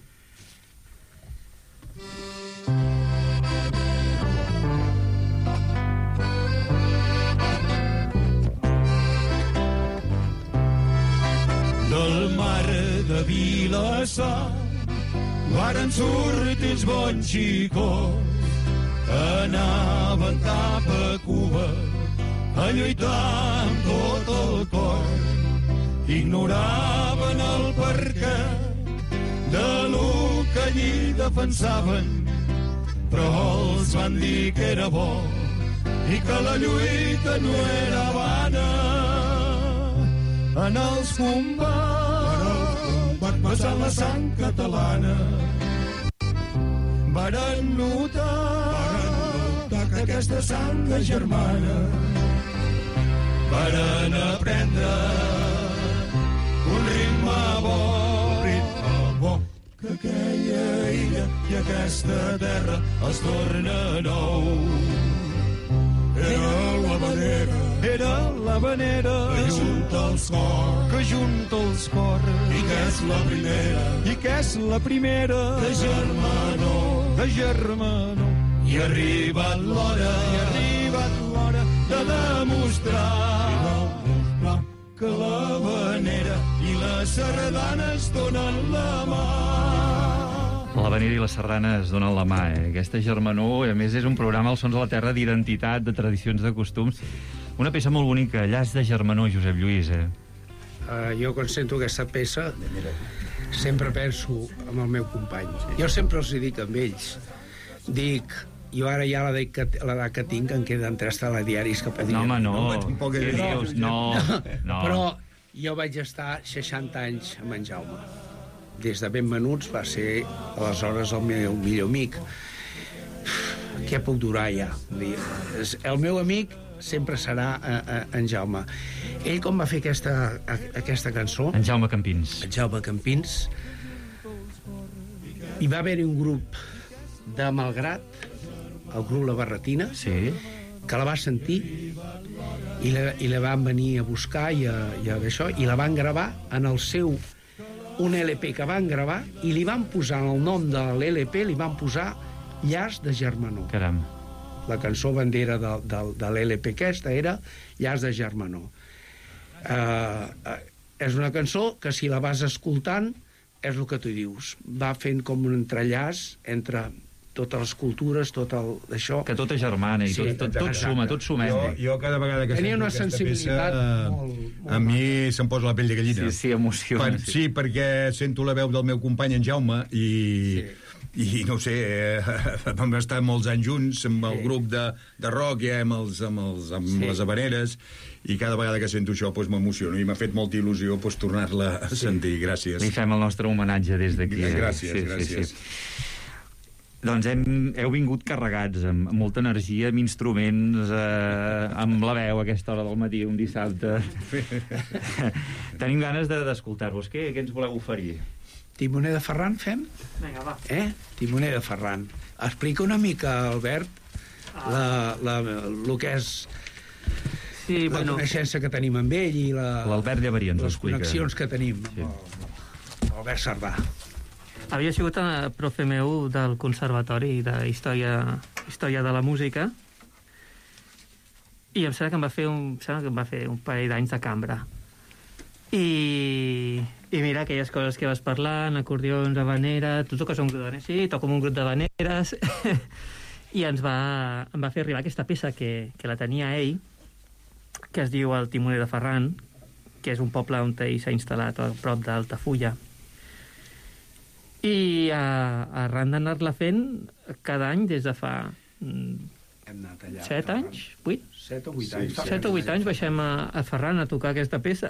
Speaker 12: Del mar de Vilassar varen sortir els bons xicots, anaven cap a Cuba a lluitar amb tot el cor. Ignoraven el perquè de lo que allí defensaven, però els van dir que era bo i que la lluita no era vana. En els combats, passant la sang catalana, varen notar que aquesta sang és germana. Varen aprendre un ritme bo, un ritme bo, que aquella illa i aquesta terra els torna nou. Era l'havanera, era l'havanera que junta els cors, que junta els cors, i que és la primera, i que és la primera de germanor, de germanor. I ha arribat l'hora, i ha arribat l'hora de demostrar, demostrar que l'havanera i les sardanes donen la mà.
Speaker 2: L'havanera i la sardana es donen la mà, eh? Aquesta germanor, a més, és un programa als Sons de la Terra d'identitat, de tradicions, de costums. Una peça molt bonica, Llaç de germanor, Josep Lluís, eh?
Speaker 13: Uh, jo, quan sento aquesta peça, sempre penso en el meu company. Jo sempre els dic amb ells dic, jo ara ja l'edat que, l'edat que tinc em queden tres telediaris que podien...
Speaker 2: No, home, no.
Speaker 13: no
Speaker 2: Què dius? No, no.
Speaker 13: Però jo vaig estar seixanta anys amb en Jaume. Des de ben menuts va ser aleshores el meu millor amic. Què puc durar ja? El meu amic sempre serà eh, eh, en Jaume. Ell, com va fer aquesta, aquesta cançó...
Speaker 2: En Jaume Campins.
Speaker 13: En Jaume Campins. Hi va haver-hi un grup de Malgrat, el grup La Barretina,
Speaker 2: sí,
Speaker 13: que la va sentir i la, i la van venir a buscar i, a, i, a això, i la van gravar en el seu... un L P que van gravar i li van posar el nom de l'L P, li van posar Llars de Germanor.
Speaker 2: Caram.
Speaker 13: La cançó bandera de, de, de l'L P aquesta era Llars de Germanor. Uh, uh, és una cançó que si la vas escoltant és el que tu dius, va fent com un entrellaç entre totes les cultures, tot el, això...
Speaker 2: Que tot és germana i sí, tot, tot, tot suma, tot sumem.
Speaker 12: Jo, jo cada vegada que
Speaker 13: tenia
Speaker 12: sento
Speaker 13: una
Speaker 12: aquesta
Speaker 13: sensibilitat
Speaker 12: peça,
Speaker 13: molt, molt
Speaker 12: a mi se'm posa la pell de gallina.
Speaker 2: Sí, sí, emociona.
Speaker 12: Per, sí. sí, perquè sento la veu del meu company en Jaume i... Sí. I no sé, eh, vam estar molts anys junts amb el sí. grup de, de rock i amb, els, amb, els, amb sí. les habaneres, i cada vegada que sento això pues, m'emociono i m'ha fet molta il·lusió pues, tornar-la a sí. sentir. Gràcies.
Speaker 2: Li fem el nostre homenatge des d'aquí.
Speaker 12: Gràcies,
Speaker 2: sí,
Speaker 12: gràcies.
Speaker 2: Sí, sí. Doncs hem, heu vingut carregats amb, amb molta energia, amb instruments, eh, amb la veu a aquesta hora del matí, un dissabte. Tenim ganes de, d'escoltar-vos. Què, què ens voleu oferir?
Speaker 13: Timoner de Ferran, fem?
Speaker 11: Vinga, va.
Speaker 13: Eh? Timoner de Ferran. Explica una mica, Albert, ah. la, la, el que és sí, la bueno, coneixença que tenim amb ell i la,
Speaker 2: l'Albert Llavarí ens
Speaker 13: les
Speaker 2: explica.
Speaker 13: Connexions que tenim
Speaker 2: sí.
Speaker 13: amb l'Albert Sardà.
Speaker 11: Havia sigut el profe meu del Conservatori de Història, Història de la Música i em sembla que em va fer un, em sembla que em va fer un parell d'anys de cambra. I, i mira aquelles coses que vas parlant, acordions, habanera, tu toques un grup d'habaneres, sí, toco un grup d'habaneres, i ens va, em va fer arribar aquesta peça que, que la tenia ell, que es diu el Timoner de Ferran, que és un poble on ell s'ha instal·lat a prop d'Altafulla. I a, arran d'anar-la fent cada any des de fa
Speaker 13: allà,
Speaker 11: set anys, vuit?
Speaker 13: Set o vuit anys.
Speaker 11: Sí, set o vuit anys baixem a, a Ferran a tocar aquesta peça.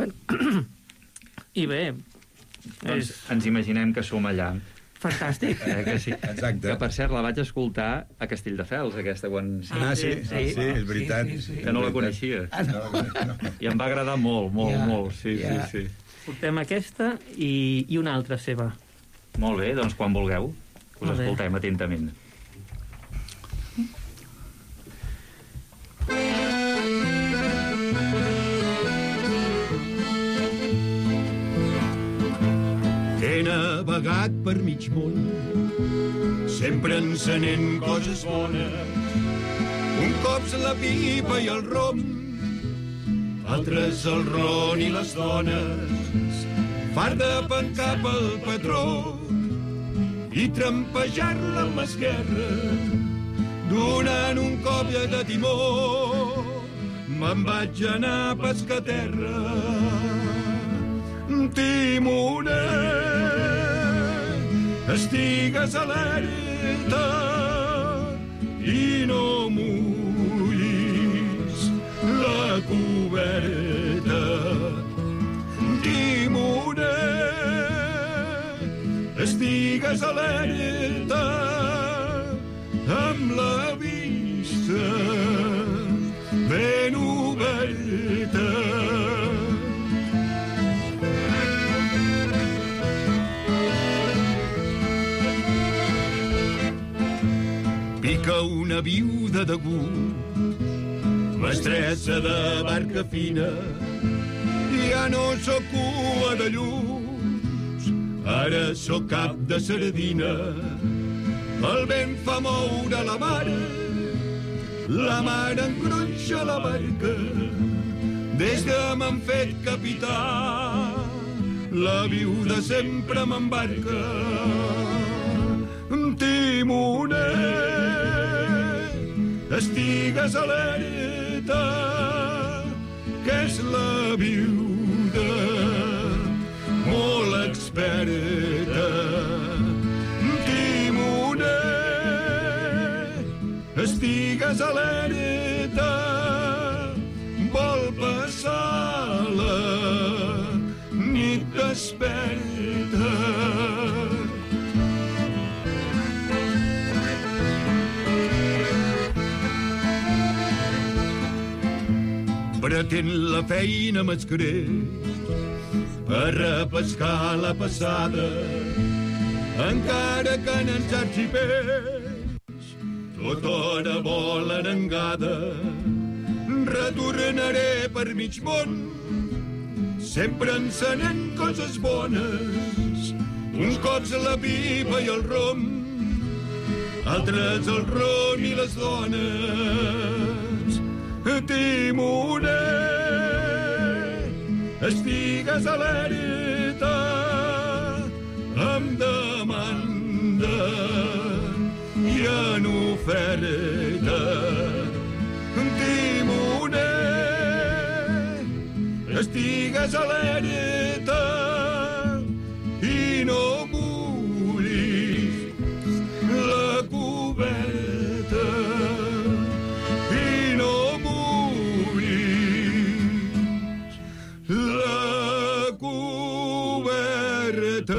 Speaker 11: I bé...
Speaker 2: Doncs
Speaker 11: és...
Speaker 2: ens imaginem que som allà.
Speaker 11: Fantàstic.
Speaker 2: Eh, que sí.
Speaker 12: Exacte.
Speaker 2: Que, per cert, la vaig escoltar a Castelldefels, aquesta, quan...
Speaker 12: Ah, sí, sí, sí, sí, és veritat. Sí, sí, sí.
Speaker 2: Que no la coneixia.
Speaker 13: Ah, no.
Speaker 2: I em va agradar molt, molt,
Speaker 13: ja,
Speaker 2: molt. Sí, ja. sí, sí.
Speaker 11: Portem aquesta i, i una altra seva.
Speaker 2: Molt bé, doncs quan vulgueu, us escoltem atentament.
Speaker 18: He navegat per mig món, sempre encenent coses bones. Un cops la pipa i el rom, altres el ron i les dones. Fart de pencar pel patró i trampejar-la amb esquerra, donant un cop de timó, me'n vaig anar a pescar terra. Timoner, estigues alerta i no mullis la coberta. Timoner, estigues alerta amb la vista ben oberta. Pica una viuda de gust, mestressa de barca fina, ja no sóc cua de llums, ara sóc cap de sardina. El vent fa moure la mar, la mar engronxa la barca, des que m'han fet capità, la viuda sempre m'embarca. Timoner, estigues alerta, que és la viuda molt experta. Timoner, estigues alerta, vol passar la nit desperta. Pretén la feina m'escreix per repescar la passada, encara que en encerts i peix tota hora vol arengada. Retornaré per mig món, sempre encenent coses bones, uns cops la pipa i el rom, altres el ron i les dones. Timoner, estigues alerta, em demanda i en oferta. Timoner, estigues alerta i no mullis la coberta. I no la coberta.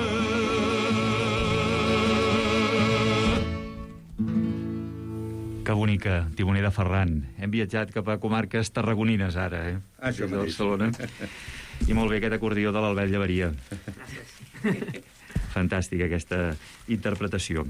Speaker 2: Que bonica, Timoner de Ferran. Hem viatjat cap a comarques tarragonines ara, eh?
Speaker 12: Això
Speaker 2: de Barcelona. I molt bé aquest acordió de l'Albert Llaveria. Fantàstica aquesta interpretació.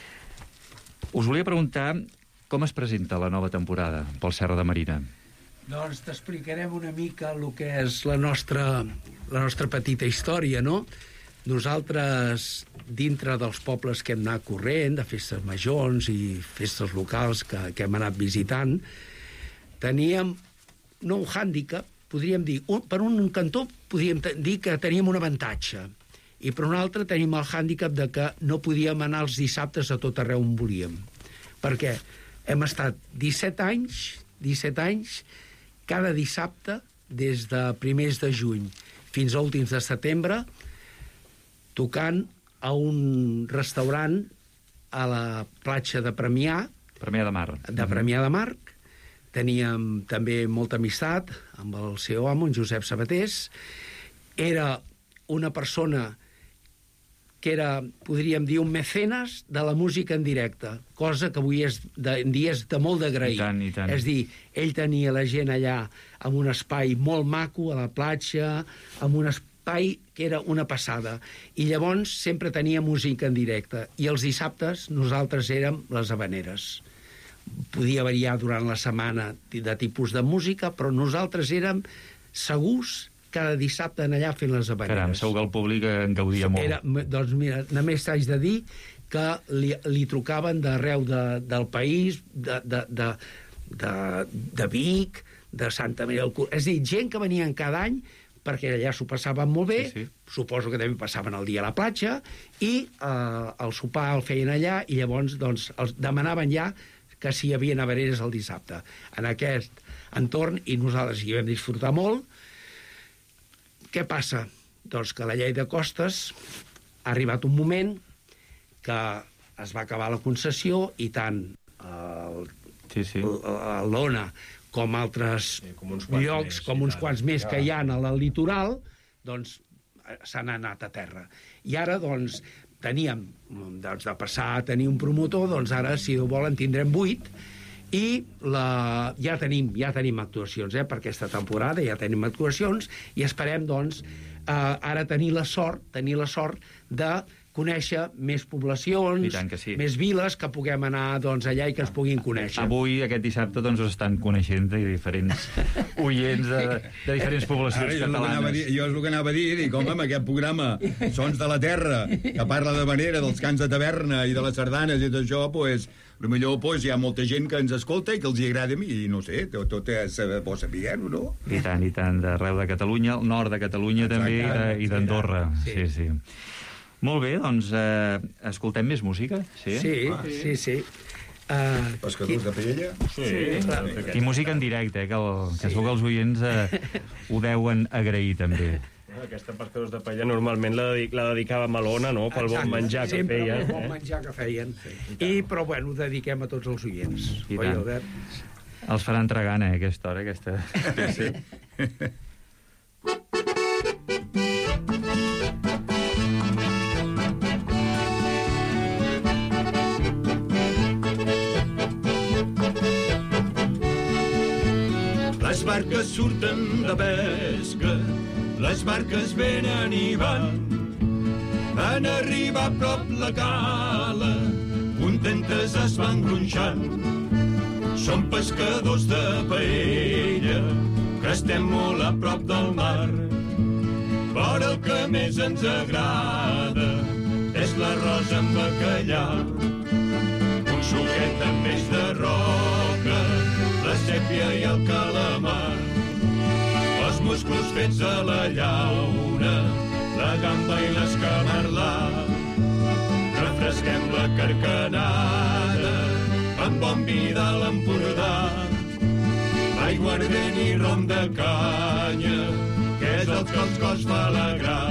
Speaker 2: Us volia preguntar com es presenta la nova temporada pel Serra de Marina.
Speaker 13: Doncs t'explicarem una mica el que és la nostra, la nostra petita història, no? Nosaltres, dintre dels pobles que hem anat corrent, de festes majors i festes locals que, que hem anat visitant, teníem, no un hàndicap, podríem dir, un, per un cantó podríem dir que teníem un avantatge, i per un altre tenim el hàndicap de que no podíem anar els dissabtes a tot arreu on volíem. Perquè hem estat disset anys, disset anys, cada dissabte, des de primers de juny fins a últims de setembre, tocant a un restaurant a la platja de Premià.
Speaker 2: Premià de Mar.
Speaker 13: De Premià de Mar. Teníem també molta amistat amb el seu amo, en Josep Sabatés. Era una persona que era, podríem dir, un mecenes de la música en directe, cosa que avui és de, en dia és de molt d'agrair.
Speaker 2: I tant, i tant.
Speaker 13: És dir, ell tenia la gent allà amb un espai molt maco, a la platja, amb un espai que era una passada. I llavors sempre tenia música en directe. I els dissabtes nosaltres érem les habaneres. Podia variar durant la setmana de tipus de música, però nosaltres érem segurs cada dissabte en allà fent les habaneres.
Speaker 2: Caram, segur que el públic en gaudia molt.
Speaker 13: Era, doncs mira, només t'haig de dir que li, li trucaven d'arreu de, del país, de, de, de, de, de Vic, de Santa Maria del Cur... És a dir, gent que venien cada any perquè allà s'ho passaven molt bé, sí, sí. Suposo que també passaven el dia a la platja, i eh, el sopar el feien allà, i llavors doncs, els demanaven ja que si hi havia habaneres el dissabte. En aquest entorn, i nosaltres hi vam disfrutar molt. Què passa? Doncs que a la llei de costes ha arribat un moment que es va acabar la concessió i tant el, sí, sí. l'Ona com altres sí, com llocs, més, com uns quants més ja. Que hi ha al litoral, doncs s'han anat a terra. I ara, doncs, teníem doncs, de passar a tenir un promotor, doncs ara, si ho volen, tindrem vuit, i la, ja, tenim, ja tenim actuacions, eh, per aquesta temporada, ja tenim actuacions, i esperem, doncs, eh, ara tenir la sort, tenir la sort de conèixer més poblacions,
Speaker 2: sí.
Speaker 13: Més viles, que puguem anar doncs, allà i que ens puguin conèixer.
Speaker 2: Avui, aquest dissabte, doncs, us estan coneixent de diferents oients de, de diferents poblacions
Speaker 12: Ara,
Speaker 2: catalanes.
Speaker 12: Dir, jo és el que anava a dir, dic, home, amb aquest programa Sons de la Terra, que parla de manera dels cants de taverna i de les sardanes i tot això, pues, potser pues, hi ha molta gent que ens escolta i que els hi agrada a mi, i no sé, tot, tot és bo saber-ho, no?
Speaker 2: I tant, i tant, d'arreu de Catalunya, el nord de Catalunya també, i d'Andorra. Sí, sí. sí. Molt bé, doncs, eh, escoltem més música? Sí,
Speaker 13: sí, ah, sí. sí. Uh,
Speaker 12: Pescadors de paella?
Speaker 13: Sí, sí clar.
Speaker 2: I música en directe, eh, que, el, que segur que els oients eh, ho deuen agrair, també.
Speaker 17: Aquesta Pescadors de Paella normalment la, dedic la dedicava a Malona, no?, pel bon menjar que
Speaker 13: sempre
Speaker 17: feien.
Speaker 13: Sempre pel bon menjar que feien. I, però, bueno, ho dediquem a tots els oients.
Speaker 2: I
Speaker 13: Oi,
Speaker 2: tant.
Speaker 13: Albert?
Speaker 2: Els faran tragant, eh, aquesta hora, aquesta... Sí.
Speaker 18: Les barques surten de pesca, les barques venen i van. En arribar a prop la cala, contentes es van gronxant. Som pescadors de paella, que estem molt a prop del mar. Però el que més ens agrada és l'arròs amb bacallà. Un suquet amb peix de roca, la sèpia i el calamar, els musclos fets a la llauna, la gamba i l'escamarlà. Refresquem la carcanada amb bon vi de l'Empordà, aiguardent i rom de canya, que és el que els cos fa alegrar.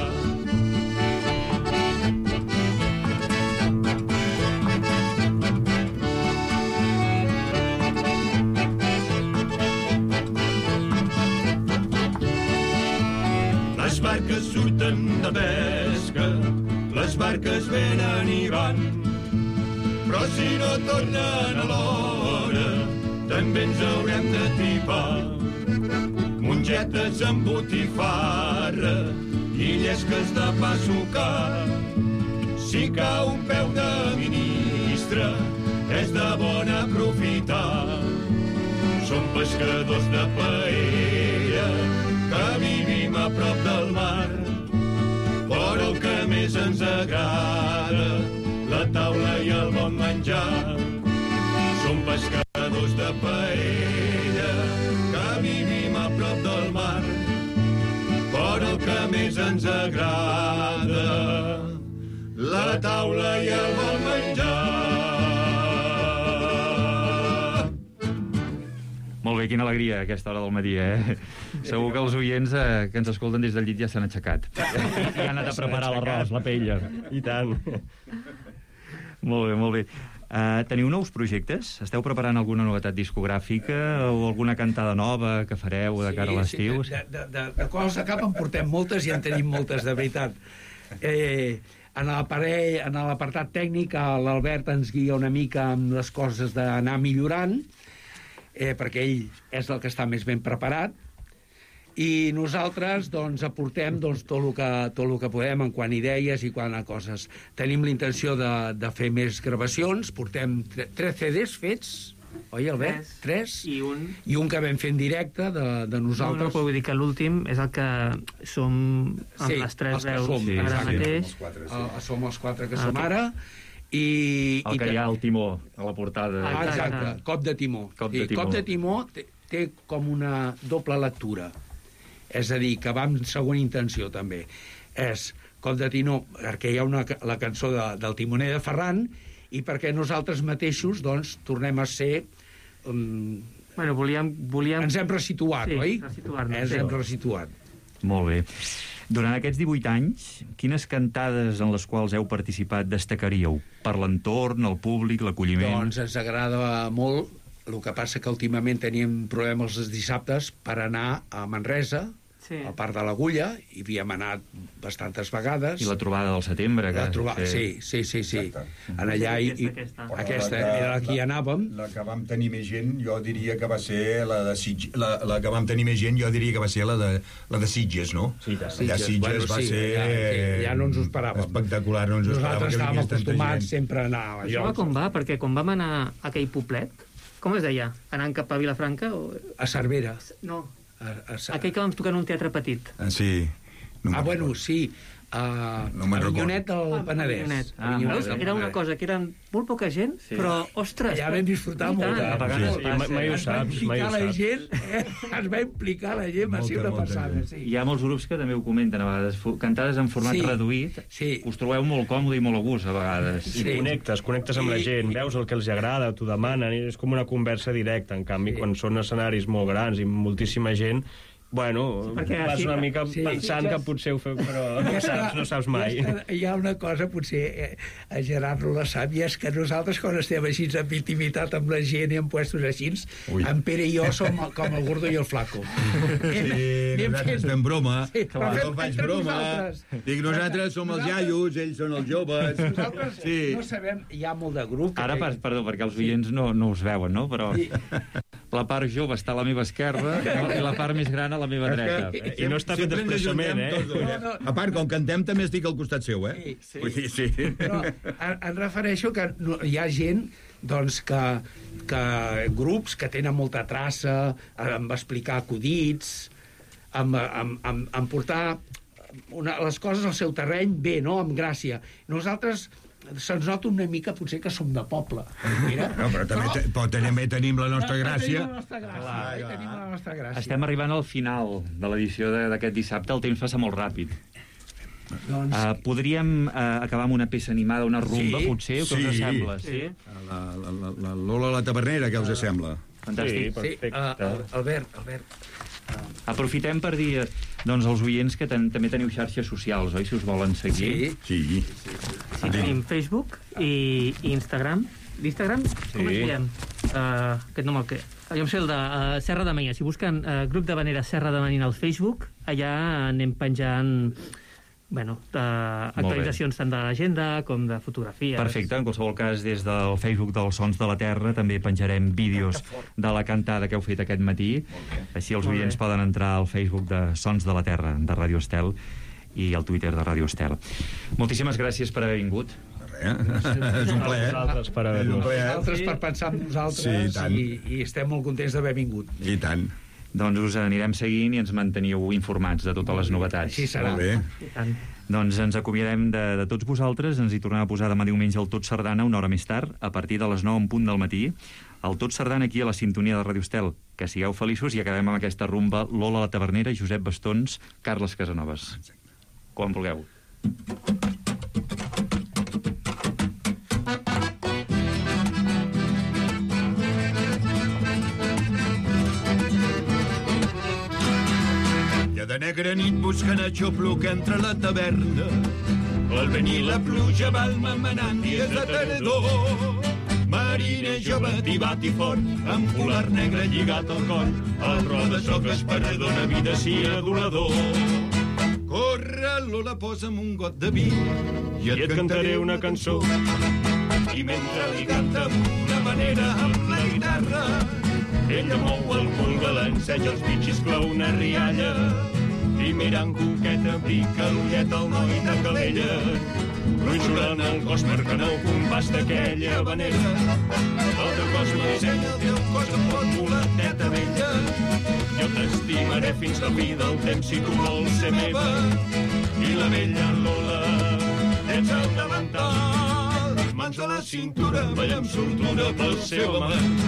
Speaker 18: Les barques surten de pesca, les barques venen i van, però si no tornen a l'hora, també ens haurem de tripar. Mongetes amb botifarra i llesques de pa sucat. Si cau un peu de ministre, és de bon aprofitar. Som pescadors de paella, que vivim a prop del mar, però el que més ens agrada, la taula i el bon menjar. Som pescadors de paella, que vivim a prop del mar, però el que més ens agrada, la taula i el bon menjar.
Speaker 2: Molt bé, quina alegria aquesta hora del matí, eh? Segur que els oients eh, que ens escolten des del llit ja s'han aixecat. I han anat a preparar l'arròs, la paella.
Speaker 17: I tant.
Speaker 2: Molt bé, molt bé. Uh, teniu nous projectes? Esteu preparant alguna novetat discogràfica o alguna cantada nova que fareu de cara a l'estiu?
Speaker 13: Sí, de, de, de, de coses a cap en portem moltes i en tenim moltes, de veritat. Eh, en l'aparell, en l'apartat tècnic, l'Albert ens guia una mica amb les coses d'anar millorant, eh, perquè ell és el que està més ben preparat, i nosaltres doncs, aportem doncs, tot, el que, tot el que podem en quant a idees i quant a coses. Tenim la intenció de, de fer més gravacions, portem tre, tres C Ds fets, oi, Albert? Tres.
Speaker 11: I un...
Speaker 13: I un que vam fer en directe de, de nosaltres.
Speaker 11: No, no, però vull dir que l'últim és el que som amb
Speaker 13: sí,
Speaker 11: les tres
Speaker 13: els que
Speaker 11: veus
Speaker 13: som,
Speaker 11: ara
Speaker 13: sí,
Speaker 11: mateix.
Speaker 13: Som els quatre, sí. uh, som els quatre que ah, som ara. I,
Speaker 2: el
Speaker 13: i
Speaker 2: que hi ha al timó, a la portada.
Speaker 13: Ah, exacte, cop de timó.
Speaker 2: Cop
Speaker 13: sí,
Speaker 2: de timó.
Speaker 13: Cop de timó té, té com una doble lectura. És a dir, que va amb segona intenció, també. És cop de timó, perquè hi ha una, la cançó de, del timoner de Ferran, i perquè nosaltres mateixos, doncs, tornem a ser... Um,
Speaker 11: bueno, volíem, volíem...
Speaker 13: Ens hem resituat,
Speaker 11: sí,
Speaker 13: oi?
Speaker 11: resituar-nos.
Speaker 13: Ens
Speaker 11: sí.
Speaker 13: hem resituat.
Speaker 2: Molt bé. Durant aquests divuit anys, quines cantades en les quals heu participat destacaríeu? Per l'entorn, el públic, l'acolliment?
Speaker 13: Doncs ens agrada molt. El que passa que últimament teníem problemes els dissabtes per anar a Manresa, sí. al Parc de l'Agulla, i havíem anat bastantes vegades.
Speaker 2: I la trobada del setembre. Que
Speaker 13: la trobada, sí, sí, sí. sí. En allà, i, i, aquesta, aquesta. aquesta era la que hi anàvem.
Speaker 12: La que vam tenir més gent, jo diria que va ser la de Sitges. La, la que vam tenir més gent, jo diria que va ser la de, la de Sitges, no?
Speaker 13: Sí, de
Speaker 12: Sitges. Allà Sitges
Speaker 13: bueno,
Speaker 12: va
Speaker 13: sí,
Speaker 12: ser...
Speaker 13: Ja, ja no ens ho esperàvem.
Speaker 12: Espectacular, no ens ho esperàvem.
Speaker 13: Nosaltres estàvem acostumats sempre a anar.
Speaker 11: Això va com va, perquè quan vam anar a aquell poblet, com es deia? Anant cap a Vilafranca? O...
Speaker 13: A Cervera.
Speaker 11: No.
Speaker 13: A, a, a...
Speaker 11: Aquell que vam tocar en un teatre petit.
Speaker 12: Ah, sí.
Speaker 13: No ah, bueno, sí. Uh,
Speaker 12: no me'n recordo.
Speaker 13: Avinyonet del ah,
Speaker 11: Penedès. Ah,
Speaker 13: Avinyonet.
Speaker 11: Era una cosa que eren molt poca gent, sí. Però, ostres...
Speaker 13: Allà vam disfrutar molt.
Speaker 17: Sí. Sí, mai, mai ho saps, mai ho saps.
Speaker 13: Gent, eh? Es va implicar la gent, va ser una passada. Sí.
Speaker 2: Hi ha molts grups que també ho comenten a vegades. Cantades en format
Speaker 13: sí.
Speaker 2: reduït,
Speaker 13: sí.
Speaker 2: us trobeu molt còmode i molt a gust a vegades.
Speaker 17: Sí. I connectes, connectes amb la gent, veus el que els agrada, t'ho demanen, i és com una conversa directa. En canvi, sí. quan són escenaris molt grans i moltíssima gent, Bueno,
Speaker 13: Perquè
Speaker 17: vas
Speaker 13: sí,
Speaker 17: una mica
Speaker 13: sí,
Speaker 17: pensant
Speaker 13: sí,
Speaker 17: que potser ho feu, però no saps, no saps mai.
Speaker 13: Hi ha una cosa, potser eh, a Gerard no la sap, i és que nosaltres, quan estem així en intimitat amb la gent i en puestos així,
Speaker 12: Ui.
Speaker 13: en Pere i jo som com el gordo i el flaco.
Speaker 12: Sí, nosaltres fem broma.
Speaker 13: Sí, però
Speaker 12: jo
Speaker 13: fem
Speaker 12: faig
Speaker 13: entre
Speaker 12: broma.
Speaker 13: nosaltres.
Speaker 12: Dic, nosaltres som els iaios, ells són els joves.
Speaker 13: Nosaltres
Speaker 12: Sí.
Speaker 13: no sabem, hi ha molt de grup.
Speaker 2: Ara, per, perdó, perquè els oients no, no us veuen, no? Però la part jove està a la meva esquerra no? I la part més gran a la meva dreta.
Speaker 17: I no està fet expressament, eh?
Speaker 12: No, no. A part, com cantem, també estic al costat seu, eh?
Speaker 13: Sí,
Speaker 12: Vull dir, sí.
Speaker 13: Però em, em refereixo que no, hi ha gent doncs, que, que grups que tenen molta traça, em va explicar acudits, em, em, em, em portar una, les coses al seu terreny bé, no?, amb gràcia. Nosaltres se'ns nota una mica potser que som de poble. Mira.
Speaker 12: No, però també, però, però també tenim la nostra gràcia.
Speaker 13: Tenim la nostra gràcia. Clar, eh? Tenim la nostra gràcia.
Speaker 2: Estem arribant al final de l'edició de- d'aquest dissabte. El temps passa molt ràpid.
Speaker 13: Doncs...
Speaker 2: Uh, podríem uh, acabar amb una peça animada, una rumba,
Speaker 12: Sí,
Speaker 2: potser? O què us
Speaker 12: sí.
Speaker 2: sembla?
Speaker 12: Sí. La, la, la, la Lola la tavernera, què us sembla?
Speaker 2: Fantàstic.
Speaker 13: Sí, uh, Albert, Albert.
Speaker 2: Aprofitem per dir eh, doncs, als oients que ten, també teniu xarxes socials, oi? Si us volen seguir.
Speaker 12: Sí.
Speaker 11: Sí, tenim Facebook i, i Instagram. L'Instagram, com
Speaker 2: Sí.
Speaker 11: es diem? Uh, aquest nom el que... Jo em sé el de uh, Serra de Manina. Si busquen uh, grup de Vanera Serra de Manina al Facebook, allà anem penjant bueno, uh, actualitzacions tant de l'agenda com de fotografies.
Speaker 2: Perfecte, en qualsevol cas, des del Facebook dels Sons de la Terra també penjarem vídeos de la cantada que heu fet aquest matí. Així els
Speaker 11: Molt
Speaker 2: oients
Speaker 11: bé.
Speaker 2: poden entrar al Facebook de Sons de la Terra, de Ràdio Estel, i al Twitter de Ràdio Estel. Moltíssimes gràcies per haver vingut.
Speaker 12: És un plaer.
Speaker 17: Vosaltres per haver-nos.
Speaker 13: Nosaltres per pensar en nosaltres
Speaker 12: Sí, i tant.
Speaker 13: i, i estem molt contents d'haver vingut.
Speaker 12: I tant.
Speaker 2: Doncs us anirem seguint i ens manteniu informats de totes les novetats.
Speaker 13: Així serà.
Speaker 12: Molt bé.
Speaker 2: Doncs ens acomiadem de, de tots vosaltres. Ens hi tornem a posar demà diumenge al Tot Sardana, una hora més tard, a partir de les nou en punt del matí. El Tot Sardana aquí a la sintonia de Ràdio Estel. Que sigueu feliços i acabem amb aquesta rumba Lola la Tavernera, Josep Bastons, Carles Casanovas. Quan vulgueu.
Speaker 18: I de negra nit buscant el xopluc entre la taverna. El vent i la pluja van memenant dies de tardor. Mariner jove, tibat i fort, amb polar negre lligat al coll, el roda soques per dona vida si adulador. Corre, Lola, posa'm un got de vi
Speaker 17: I et cantaré una cançó.
Speaker 18: I mentre li canta d'una manera amb la guitarra, ella mou el cul balanceja els bitxis, clau una rialla. I mirant coqueta pica l'ullet al noi de Calella, gronxolant el cos marcant el compàs d'aquella vanera. El teu cos m'ensenya, el teu cos em pot volar teta vella. Jo t'estimaré fins la fi del temps si tu vols ser meva. I la vella Lola, ets el davantal, mans a la cintura, balla amb soltura pel seu amant.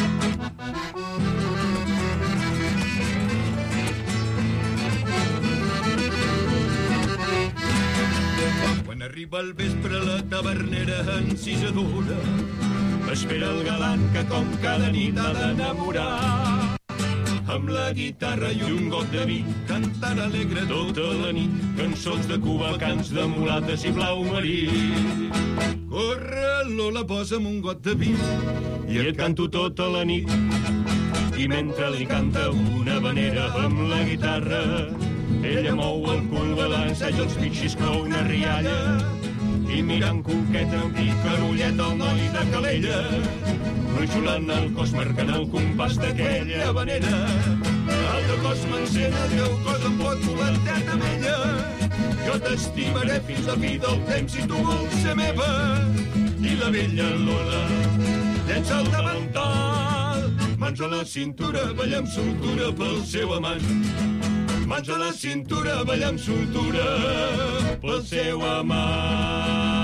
Speaker 18: Quan arriba el vespre la tavernera encisadora espera el galant que com cada nit ha d'enamorar. Amb la guitarra i un got de vi cantant alegre tota la nit cançons de Cuba, cants de mulates i blau marí. Corre, Lola, posa'm un got de vi i et canto tota la nit. I mentre li canta una vanera amb la guitarra, ella mou el cul, balanceja els bitxis, clou una rialla. I mirant coqueta pica l'ullet al noi de Calella, gronxolant el cos marcant el compàs d'aquella vanera. El teu cos m'encén, el teu cos em pot volar teta vella. Jo t'estimaré fins la fi del temps si tu vols ser meva. I la vella Lola llença el davantal, mans a la cintura, balla amb soltura pel seu amant. Mans a la cintura, balla amb soltura pel seu amant.